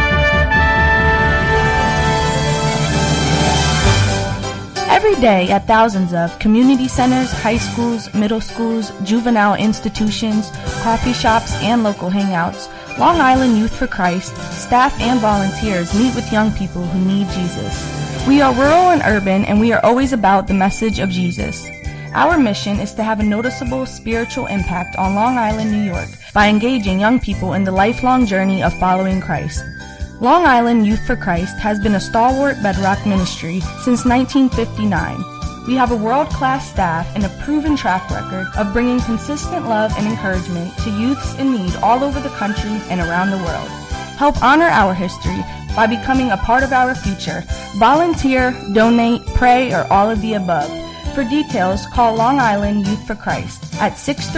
Every day at thousands of community centers, high schools, middle schools, juvenile institutions, coffee shops, and local hangouts, Long Island Youth for Christ, staff and volunteers meet with young people who need Jesus. We are rural and urban, and we are always about the message of Jesus. Our mission is to have a noticeable spiritual impact on Long Island, New York, by engaging young people in the lifelong journey of following Christ. Long Island Youth for Christ has been a stalwart bedrock ministry since 1959. We have a world-class staff and a proven track record of bringing consistent love and encouragement to youths in need all over the country and around the world. Help honor our history by becoming a part of our future. Volunteer, donate, pray, or all of the above. For details, call Long Island Youth for Christ at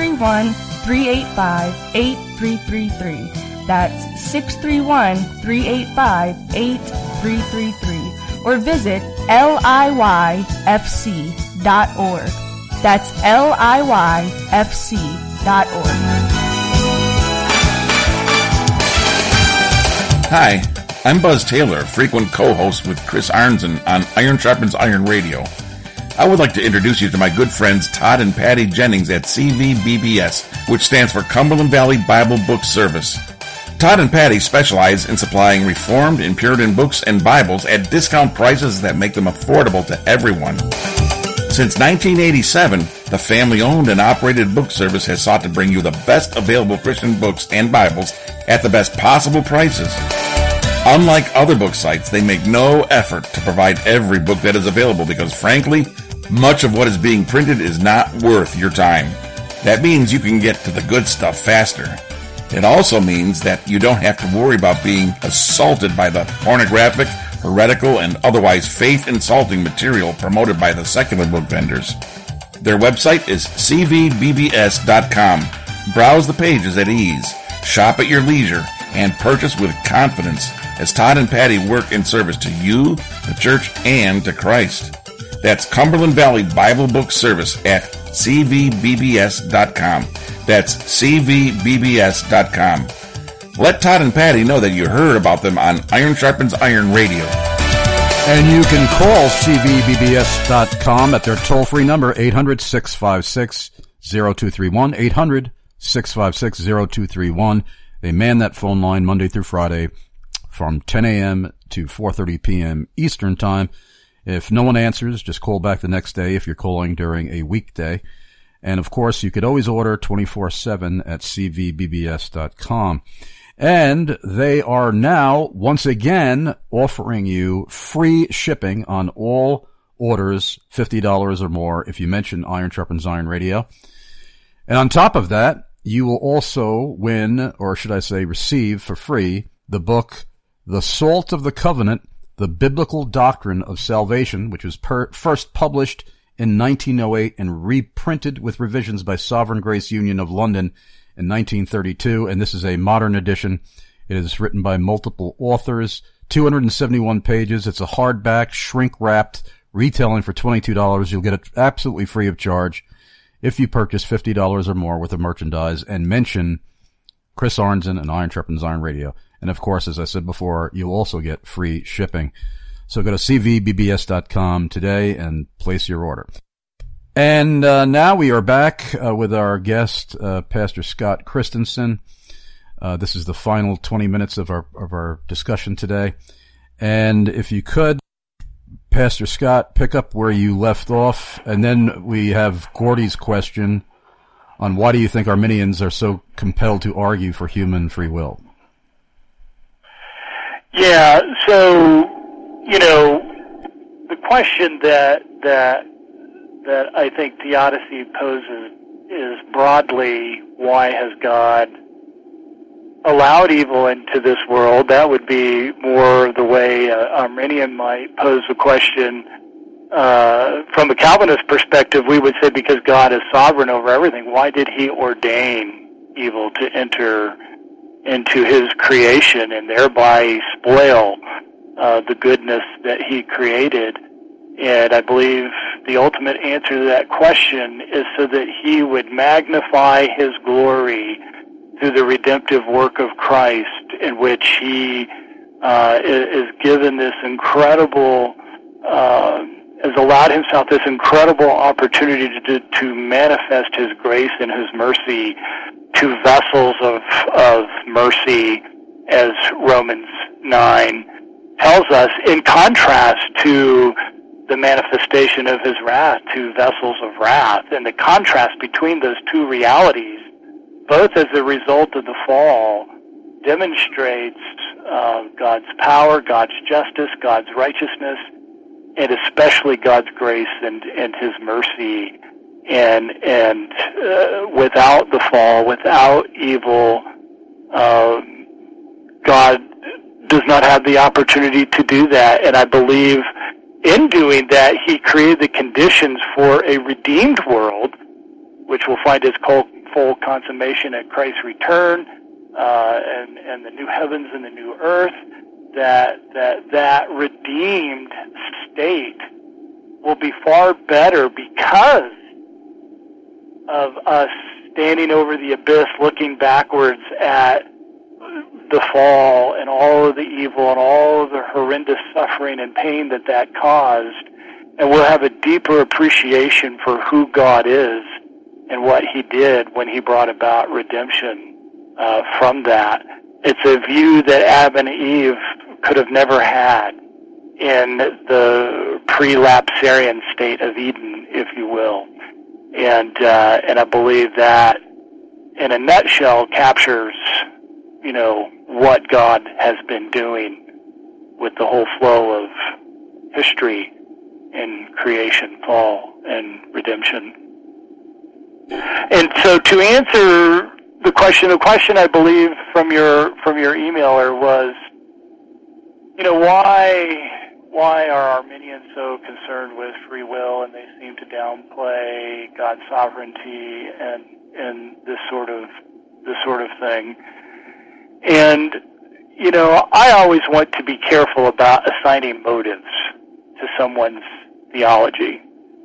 631-385-8333. That's 631-385-8333. Or visit LIYFC.org. That's LIYFC.org. Hi, I'm Buzz Taylor, frequent co-host with Chris Arnzen on Iron Sharpens Iron Radio. I would like to introduce you to my good friends Todd and Patty Jennings at CVBBS, which stands for Cumberland Valley Bible Book Service. Todd and Patty specialize in supplying Reformed and Puritan books and Bibles at discount prices that make them affordable to everyone. Since 1987, the family-owned and operated book service has sought to bring you the best available Christian books and Bibles at the best possible prices. Unlike other book sites, they make no effort to provide every book that is available because, frankly, much of what is being printed is not worth your time. That means you can get to the good stuff faster. It also means that you don't have to worry about being assaulted by the pornographic, heretical, and otherwise faith-insulting material promoted by the secular book vendors. Their website is cvbbs.com. Browse the pages at ease, shop at your leisure, and purchase with confidence as Todd and Patty work in service to you, the church, and to Christ. That's Cumberland Valley Bible Book Service at cvbbs.com. That's cvbbs.com. Let Todd and Patty know that you heard about them on Iron Sharpens Iron Radio. And you can call cvbbs.com at their toll-free number, 800-656-0231, 800-656-0231. They man that phone line Monday through Friday from 10 a.m. to 4:30 p.m. Eastern Time. If no one answers, just call back the next day if you're calling during a weekday. And, of course, you could always order 24/7 at cvbbs.com. And they are now, once again, offering you free shipping on all orders, $50 or more, if you mention Iron Sharpens Iron Radio. And on top of that, you will also win, or should I say receive for free, the book, The Salt of the Covenant, The Biblical Doctrine of Salvation, which was first published in 1908 and reprinted with revisions by Sovereign Grace Union of London in 1932. And this is a modern edition. It is written by multiple authors, 271 pages. It's a hardback, shrink-wrapped, retailing for $22. You'll get it absolutely free of charge if you purchase $50 or more worth of merchandise and mention Chris Arnzen and Iron Sharpens Iron Radio. And of course, as I said before, you'll also get free shipping. So go to cvbbs.com today and place your order. And now we are back with our guest, Pastor Scott Christensen. This is the final 20 minutes of our discussion today. And if you could, Pastor Scott, pick up where you left off, and then we have Gordy's question on why do you think Arminians are so compelled to argue for human free will? Yeah, so, the question that I think theodicy poses is broadly, why has God allowed evil into this world? That would be more the way Arminian might pose the question. From a Calvinist perspective, we would say because God is sovereign over everything, why did he ordain evil to enter into his creation and thereby spoil the goodness that he created? And I believe the ultimate answer to that question is so that he would magnify his glory through the redemptive work of Christ, in which he is given this incredible, has allowed himself this incredible opportunity to manifest his grace and his mercy to vessels of mercy, as Romans 9 tells us, in contrast to the manifestation of his wrath to vessels of wrath. And the contrast between those two realities, both as a result of the fall, demonstrates God's power, God's justice, God's righteousness, and especially God's grace and his mercy. And without the fall, without evil, God does not have the opportunity to do that. And I believe in doing that, he created the conditions for a redeemed world, which will find its full consummation at Christ's return, and the new heavens and the new earth. That redeemed state will be far better because of us standing over the abyss, looking backwards at the fall and all of the evil and all of the horrendous suffering and pain that caused, and we'll have a deeper appreciation for who God is and what he did when he brought about redemption from that. It's a view that Adam and Eve could have never had in the pre-lapsarian state of Eden, if you will. And I believe that, in a nutshell, captures, what God has been doing with the whole flow of history in creation, fall, and redemption. And so, to answer the question I believe from your emailer was, why are Arminians so concerned with free will, and they seem to downplay God's sovereignty and this sort of thing. And I always want to be careful about assigning motives to someone's theology.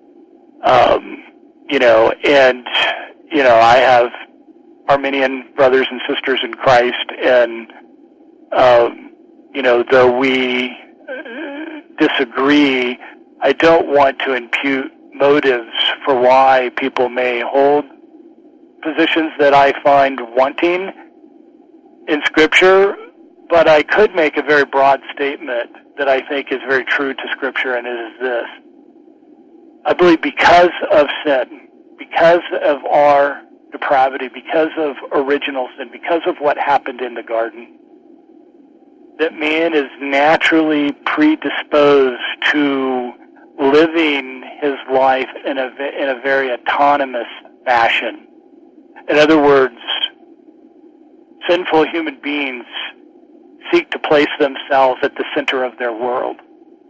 I have Arminian brothers and sisters in Christ, and though we disagree, I don't want to impute motives for why people may hold positions that I find wanting in Scripture, but I could make a very broad statement that I think is very true to Scripture, and it is this. I believe because of sin, because of our depravity, because of original sin, because of what happened in the garden, that man is naturally predisposed to living his life in a very autonomous fashion. In other words, sinful human beings seek to place themselves at the center of their world.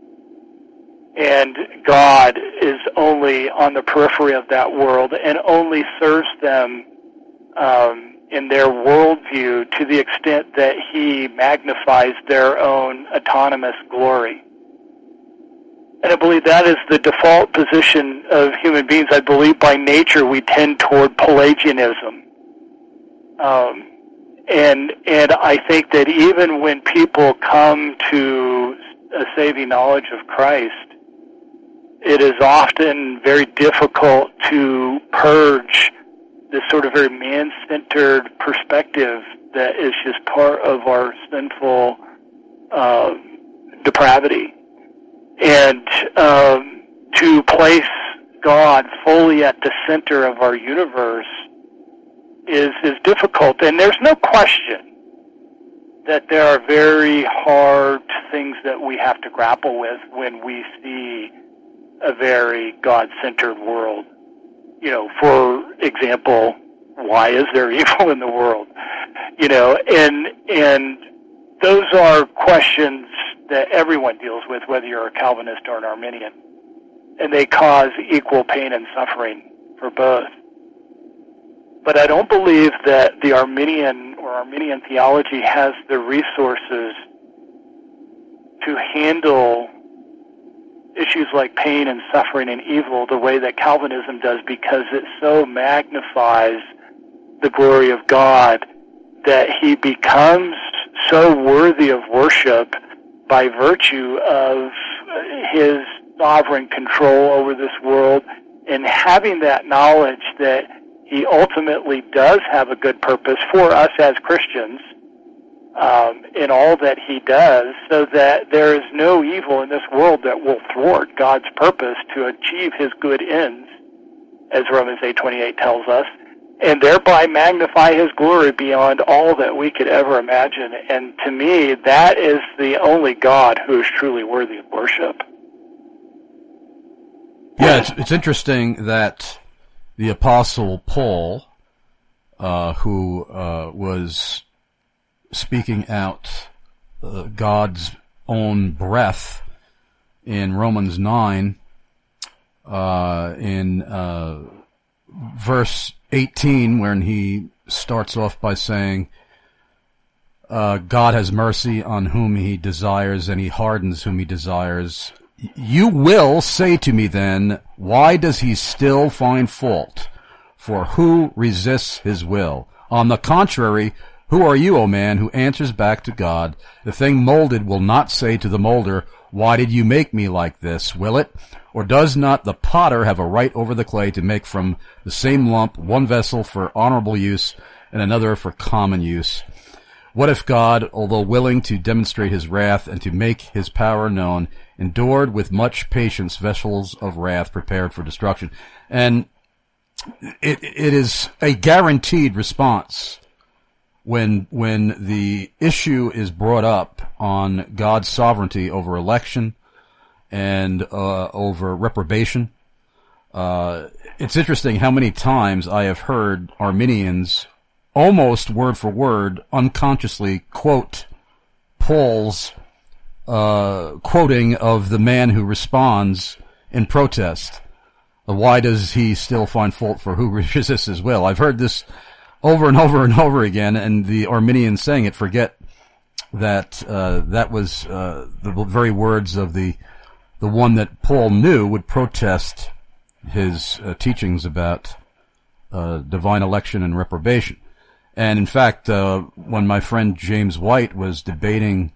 And God is only on the periphery of that world and only serves them in their worldview to the extent that he magnifies their own autonomous glory. And I believe that is the default position of human beings. I believe by nature we tend toward Pelagianism. And I think that even when people come to a saving knowledge of Christ, it is often very difficult to purge this sort of very man-centered perspective that is just part of our sinful depravity. And to place God fully at the center of our universe is difficult. And there's no question that there are very hard things that we have to grapple with when we see a very God-centered world. You know, for example, why is there evil in the world? You know, and those are questions that everyone deals with, whether you're a Calvinist or an Arminian. And they cause equal pain and suffering for both. But I don't believe that the Arminian or Arminian theology has the resources to handle issues like pain and suffering and evil the way that Calvinism does, because it so magnifies the glory of God that he becomes so worthy of worship by virtue of his sovereign control over this world, and having that knowledge that he ultimately does have a good purpose for us as Christians in all that he does, so that there is no evil in this world that will thwart God's purpose to achieve his good ends, as Romans 8:28 tells us, and thereby magnify his glory beyond all that we could ever imagine. And to me, that is the only God who is truly worthy of worship. Yeah, it's interesting that the Apostle Paul, who was speaking out God's own breath in Romans 9, in verse 18, when he starts off by saying, God has mercy on whom he desires, and he hardens whom he desires. You will say to me then, why does he still find fault? For who resists his will? On the contrary, who are you, O man, who answers back to God? The thing molded will not say to the molder, why did you make me like this, will it? Or does not the potter have a right over the clay to make from the same lump one vessel for honorable use and another for common use? What if God, although willing to demonstrate his wrath and to make his power known, endured with much patience vessels of wrath prepared for destruction? And it is a guaranteed response when the issue is brought up on God's sovereignty over election and over reprobation. It's interesting how many times I have heard Arminians almost word for word unconsciously quote Paul's quoting of the man who responds in protest. Why does he still find fault for who resists his will? I've heard this over and over and over again, and the Arminians saying it forget that that was the very words of the one that Paul knew would protest his teachings about divine election and reprobation. And in fact, when my friend James White was debating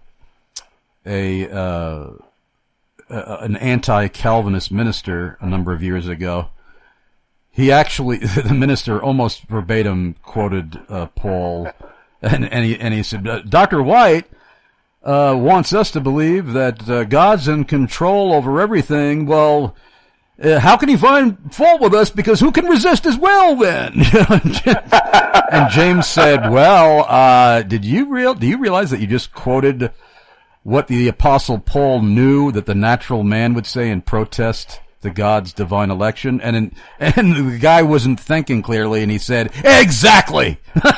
an anti-Calvinist minister a number of years ago, he actually, the minister almost verbatim quoted Paul, and he said, Dr. White wants us to believe that God's in control over everything. Well, how can he find fault with us? Because who can resist his will then? And James said, well, do you realize that you just quoted what the Apostle Paul knew that the natural man would say in protest to God's divine election? And the guy wasn't thinking clearly, and he said, exactly.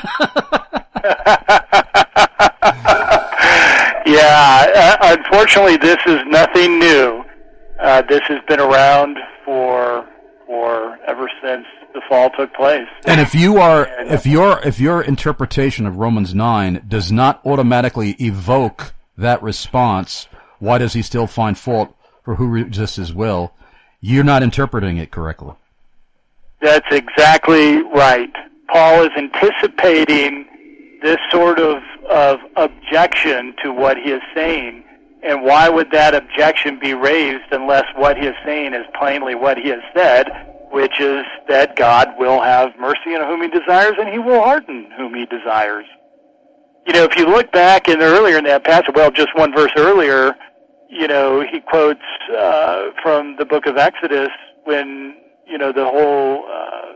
Yeah, unfortunately, this is nothing new. This has been around for ever since the fall took place. And if your interpretation of Romans 9 does not automatically evoke that response, why does he still find fault for who resists his will? You're not interpreting it correctly. That's exactly right. Paul is anticipating this sort of objection to what he is saying. And why would that objection be raised unless what he is saying is plainly what he has said, which is that God will have mercy on whom he desires and he will harden whom he desires. You know, if you look back earlier in that passage, well, just one verse earlier, you know, he quotes from the book of Exodus when, you know, the whole,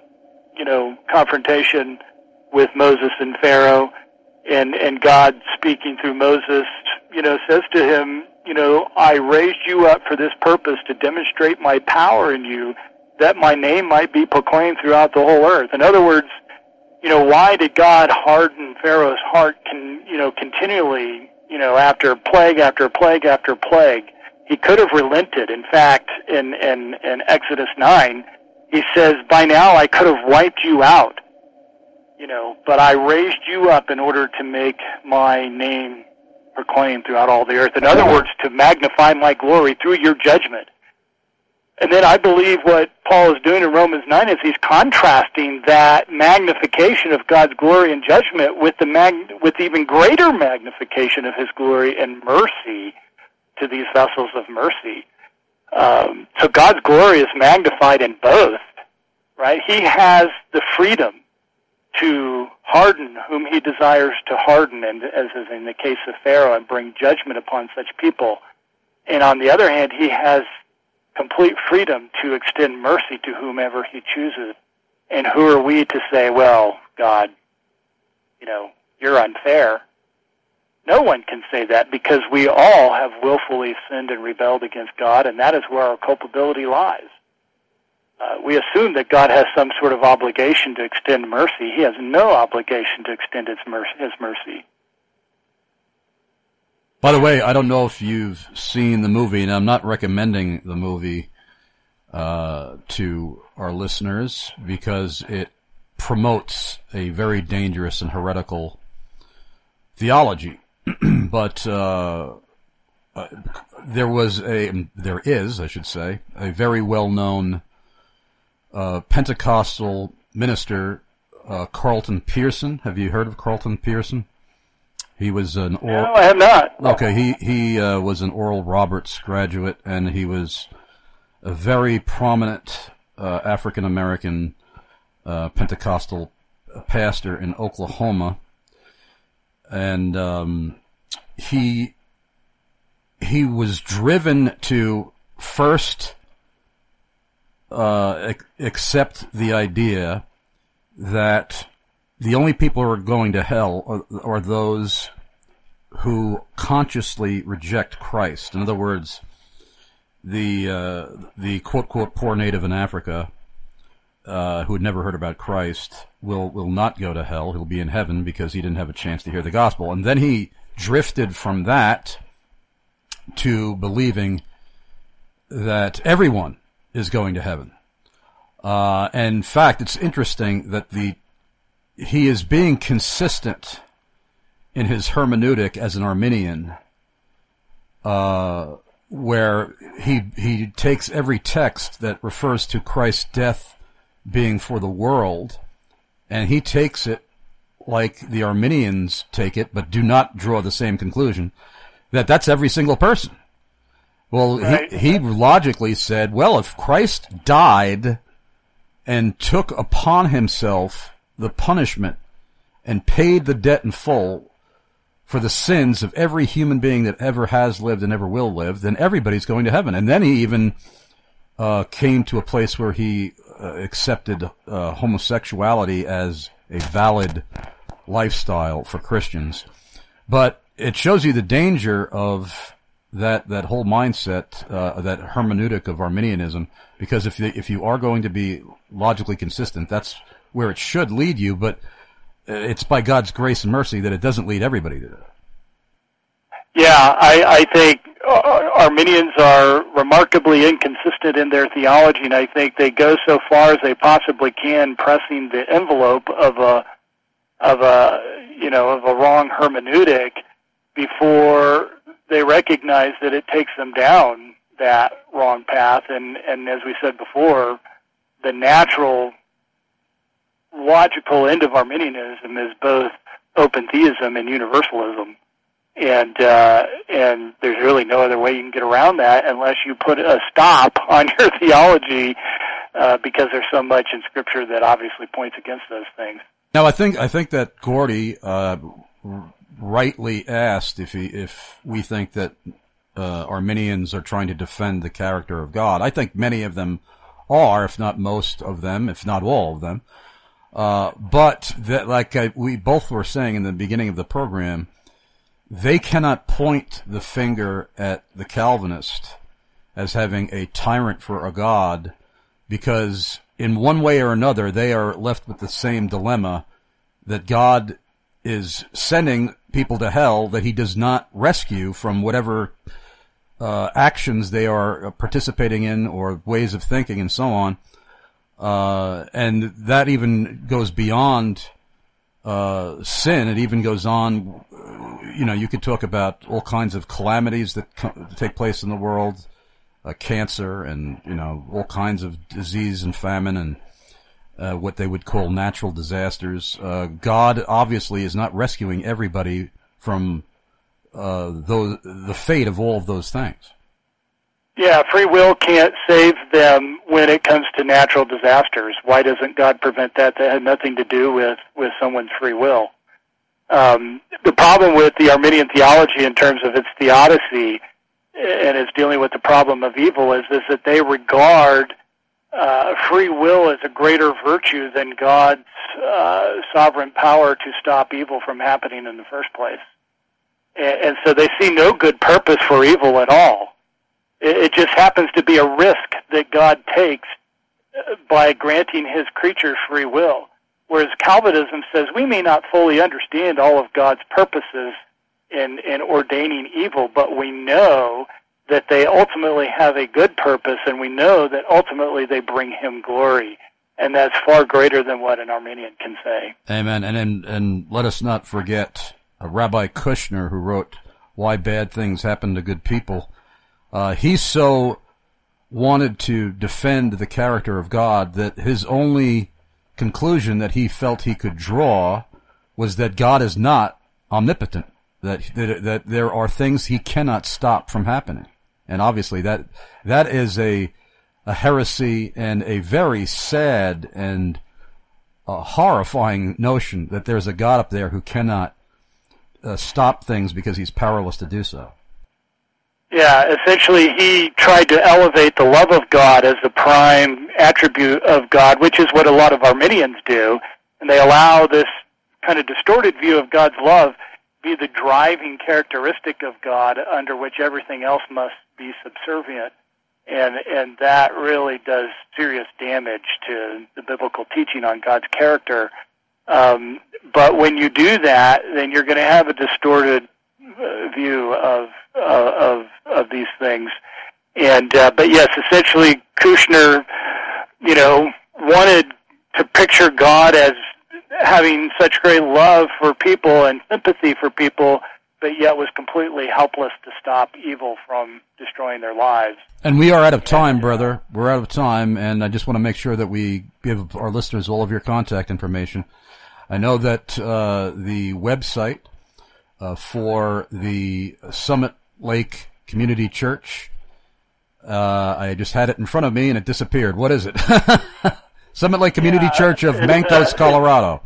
confrontation with Moses and Pharaoh, and God speaking through Moses, you know, says to him, you know, I raised you up for this purpose to demonstrate my power in you, that my name might be proclaimed throughout the whole earth. In other words, you know, why did God harden Pharaoh's heart continually, you know, after plague after plague after plague? He could have relented. In fact, in Exodus 9, he says, by now I could have wiped you out, you know, but I raised you up in order to make my name proclaimed throughout all the earth. In other words, to magnify my glory through your judgment. And then I believe what Paul is doing in Romans 9 is he's contrasting that magnification of God's glory and judgment with with even greater magnification of his glory and mercy to these vessels of mercy. So God's glory is magnified in both, right? He has the freedom to harden whom he desires to harden, and as is in the case of Pharaoh, and bring judgment upon such people. And on the other hand, he has complete freedom to extend mercy to whomever he chooses. And who are we to say, well, God, you know, you're unfair? No one can say that, because we all have willfully sinned and rebelled against God, and that is where our culpability lies. We assume that God has some sort of obligation to extend mercy. He has no obligation to extend his mercy. By the way, I don't know if you've seen the movie, and I'm not recommending the movie to our listeners because it promotes a very dangerous and heretical theology. But there is, I should say, a very well-known Pentecostal minister, Carlton Pearson. Have you heard of Carlton Pearson? He was an oral... No, I have not. Okay, he was an Oral Roberts graduate, and he was a very prominent African-American Pentecostal pastor in Oklahoma. And he was driven to first accept the idea that the only people who are going to hell are those who consciously reject Christ. In other words, the quote poor native in Africa who had never heard about Christ will not go to hell. He'll be in heaven because he didn't have a chance to hear the gospel. And then he drifted from that to believing that everyone is going to heaven. And in fact, it's interesting that he is being consistent in his hermeneutic as an Arminian, where he takes every text that refers to Christ's death being for the world, and he takes it like the Arminians take it, but do not draw the same conclusion, that's every single person. Well, right. He logically said, well, if Christ died and took upon himself the punishment and paid the debt in full for the sins of every human being that ever has lived and ever will live, then everybody's going to heaven. And then he even came to a place where he accepted homosexuality as a valid lifestyle for Christians. But it shows you the danger of that whole mindset, that hermeneutic of Arminianism, because if you are going to be logically consistent, that's where it should lead you, but it's by God's grace and mercy that it doesn't lead everybody to that. Yeah, I think Arminians are remarkably inconsistent in their theology, and I think they go so far as they possibly can, pressing the envelope of a wrong hermeneutic before they recognize that it takes them down that wrong path. And as we said before, the natural, logical end of Arminianism is both open theism and universalism. And there's really no other way you can get around that unless you put a stop on your theology, because there's so much in Scripture that obviously points against those things. Now, I think that Gordy rightly asked if we think that Arminians are trying to defend the character of God. I think many of them are, if not most of them, if not all of them. But that, we both were saying in the beginning of the program, they cannot point the finger at the Calvinist as having a tyrant for a God, because in one way or another they are left with the same dilemma, that God is sending people to hell that he does not rescue from whatever actions they are participating in or ways of thinking and so on. And that even goes beyond sin. It even goes on, you could talk about all kinds of calamities that take place in the world, cancer and, all kinds of disease and famine and what they would call natural disasters. God obviously is not rescuing everybody from the fate of all of those things. Yeah, free will can't save them when it comes to natural disasters. Why doesn't God prevent that? That had nothing to do with someone's free will. The problem with the Arminian theology in terms of its theodicy and its dealing with the problem of evil is that they regard free will as a greater virtue than God's sovereign power to stop evil from happening in the first place. And so they see no good purpose for evil at all. It just happens to be a risk that God takes by granting his creatures free will. Whereas Calvinism says we may not fully understand all of God's purposes in ordaining evil, but we know that they ultimately have a good purpose, and we know that ultimately they bring him glory. And that's far greater than what an Arminian can say. Amen. And let us not forget Rabbi Kushner, who wrote Why Bad Things Happen to Good People. He so wanted to defend the character of God that his only conclusion that he felt he could draw was that God is not omnipotent, that there are things he cannot stop from happening. And obviously that is a heresy and a very sad and horrifying notion that there's a God up there who cannot stop things because he's powerless to do so. Yeah, essentially he tried to elevate the love of God as the prime attribute of God, which is what a lot of Arminians do, and they allow this kind of distorted view of God's love be the driving characteristic of God under which everything else must be subservient, and that really does serious damage to the biblical teaching on God's character. But when you do that, then you're going to have a distorted view of these things. And but yes, essentially Kushner, wanted to picture God as having such great love for people and sympathy for people, but yet was completely helpless to stop evil from destroying their lives. And we are out of time, brother. We're out of time, and I just want to make sure that we give our listeners all of your contact information. I know that the website for the Summit Lake Community Church, I just had it in front of me and it disappeared. What is it? Summit Lake Community Church of Mancos, Colorado.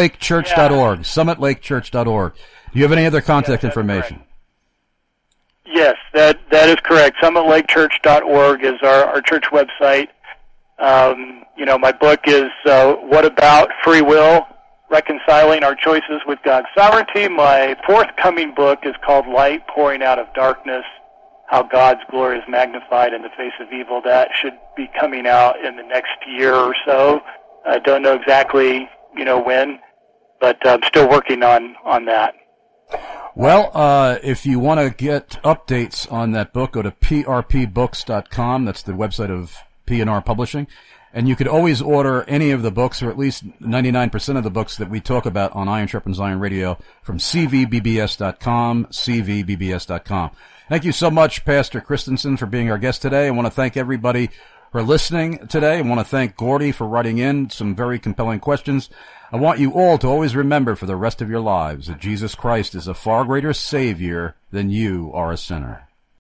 SummitLakeChurch.org. SummitLakeChurch.org. Do you have any other contact information? Right. Yes, that is correct. SummitLakeChurch.org is our church website. My book is What About Free Will? Reconciling Our Choices with God's Sovereignty. My forthcoming book is called Light Pouring Out of Darkness, How God's Glory is Magnified in the Face of Evil. That should be coming out in the next year or so. I don't know exactly, when, but I'm still working on that. Well, if you want to get updates on that book, go to prpbooks.com. That's the website of P&R Publishing. And you could always order any of the books, or at least 99% of the books that we talk about on Iron Sharpens Iron Radio from cvbbs.com, cvbbs.com. Thank you so much, Pastor Christensen, for being our guest today. I want to thank everybody for listening today. I want to thank Gordy for writing in some very compelling questions. I want you all to always remember for the rest of your lives that Jesus Christ is a far greater Savior than you are a sinner.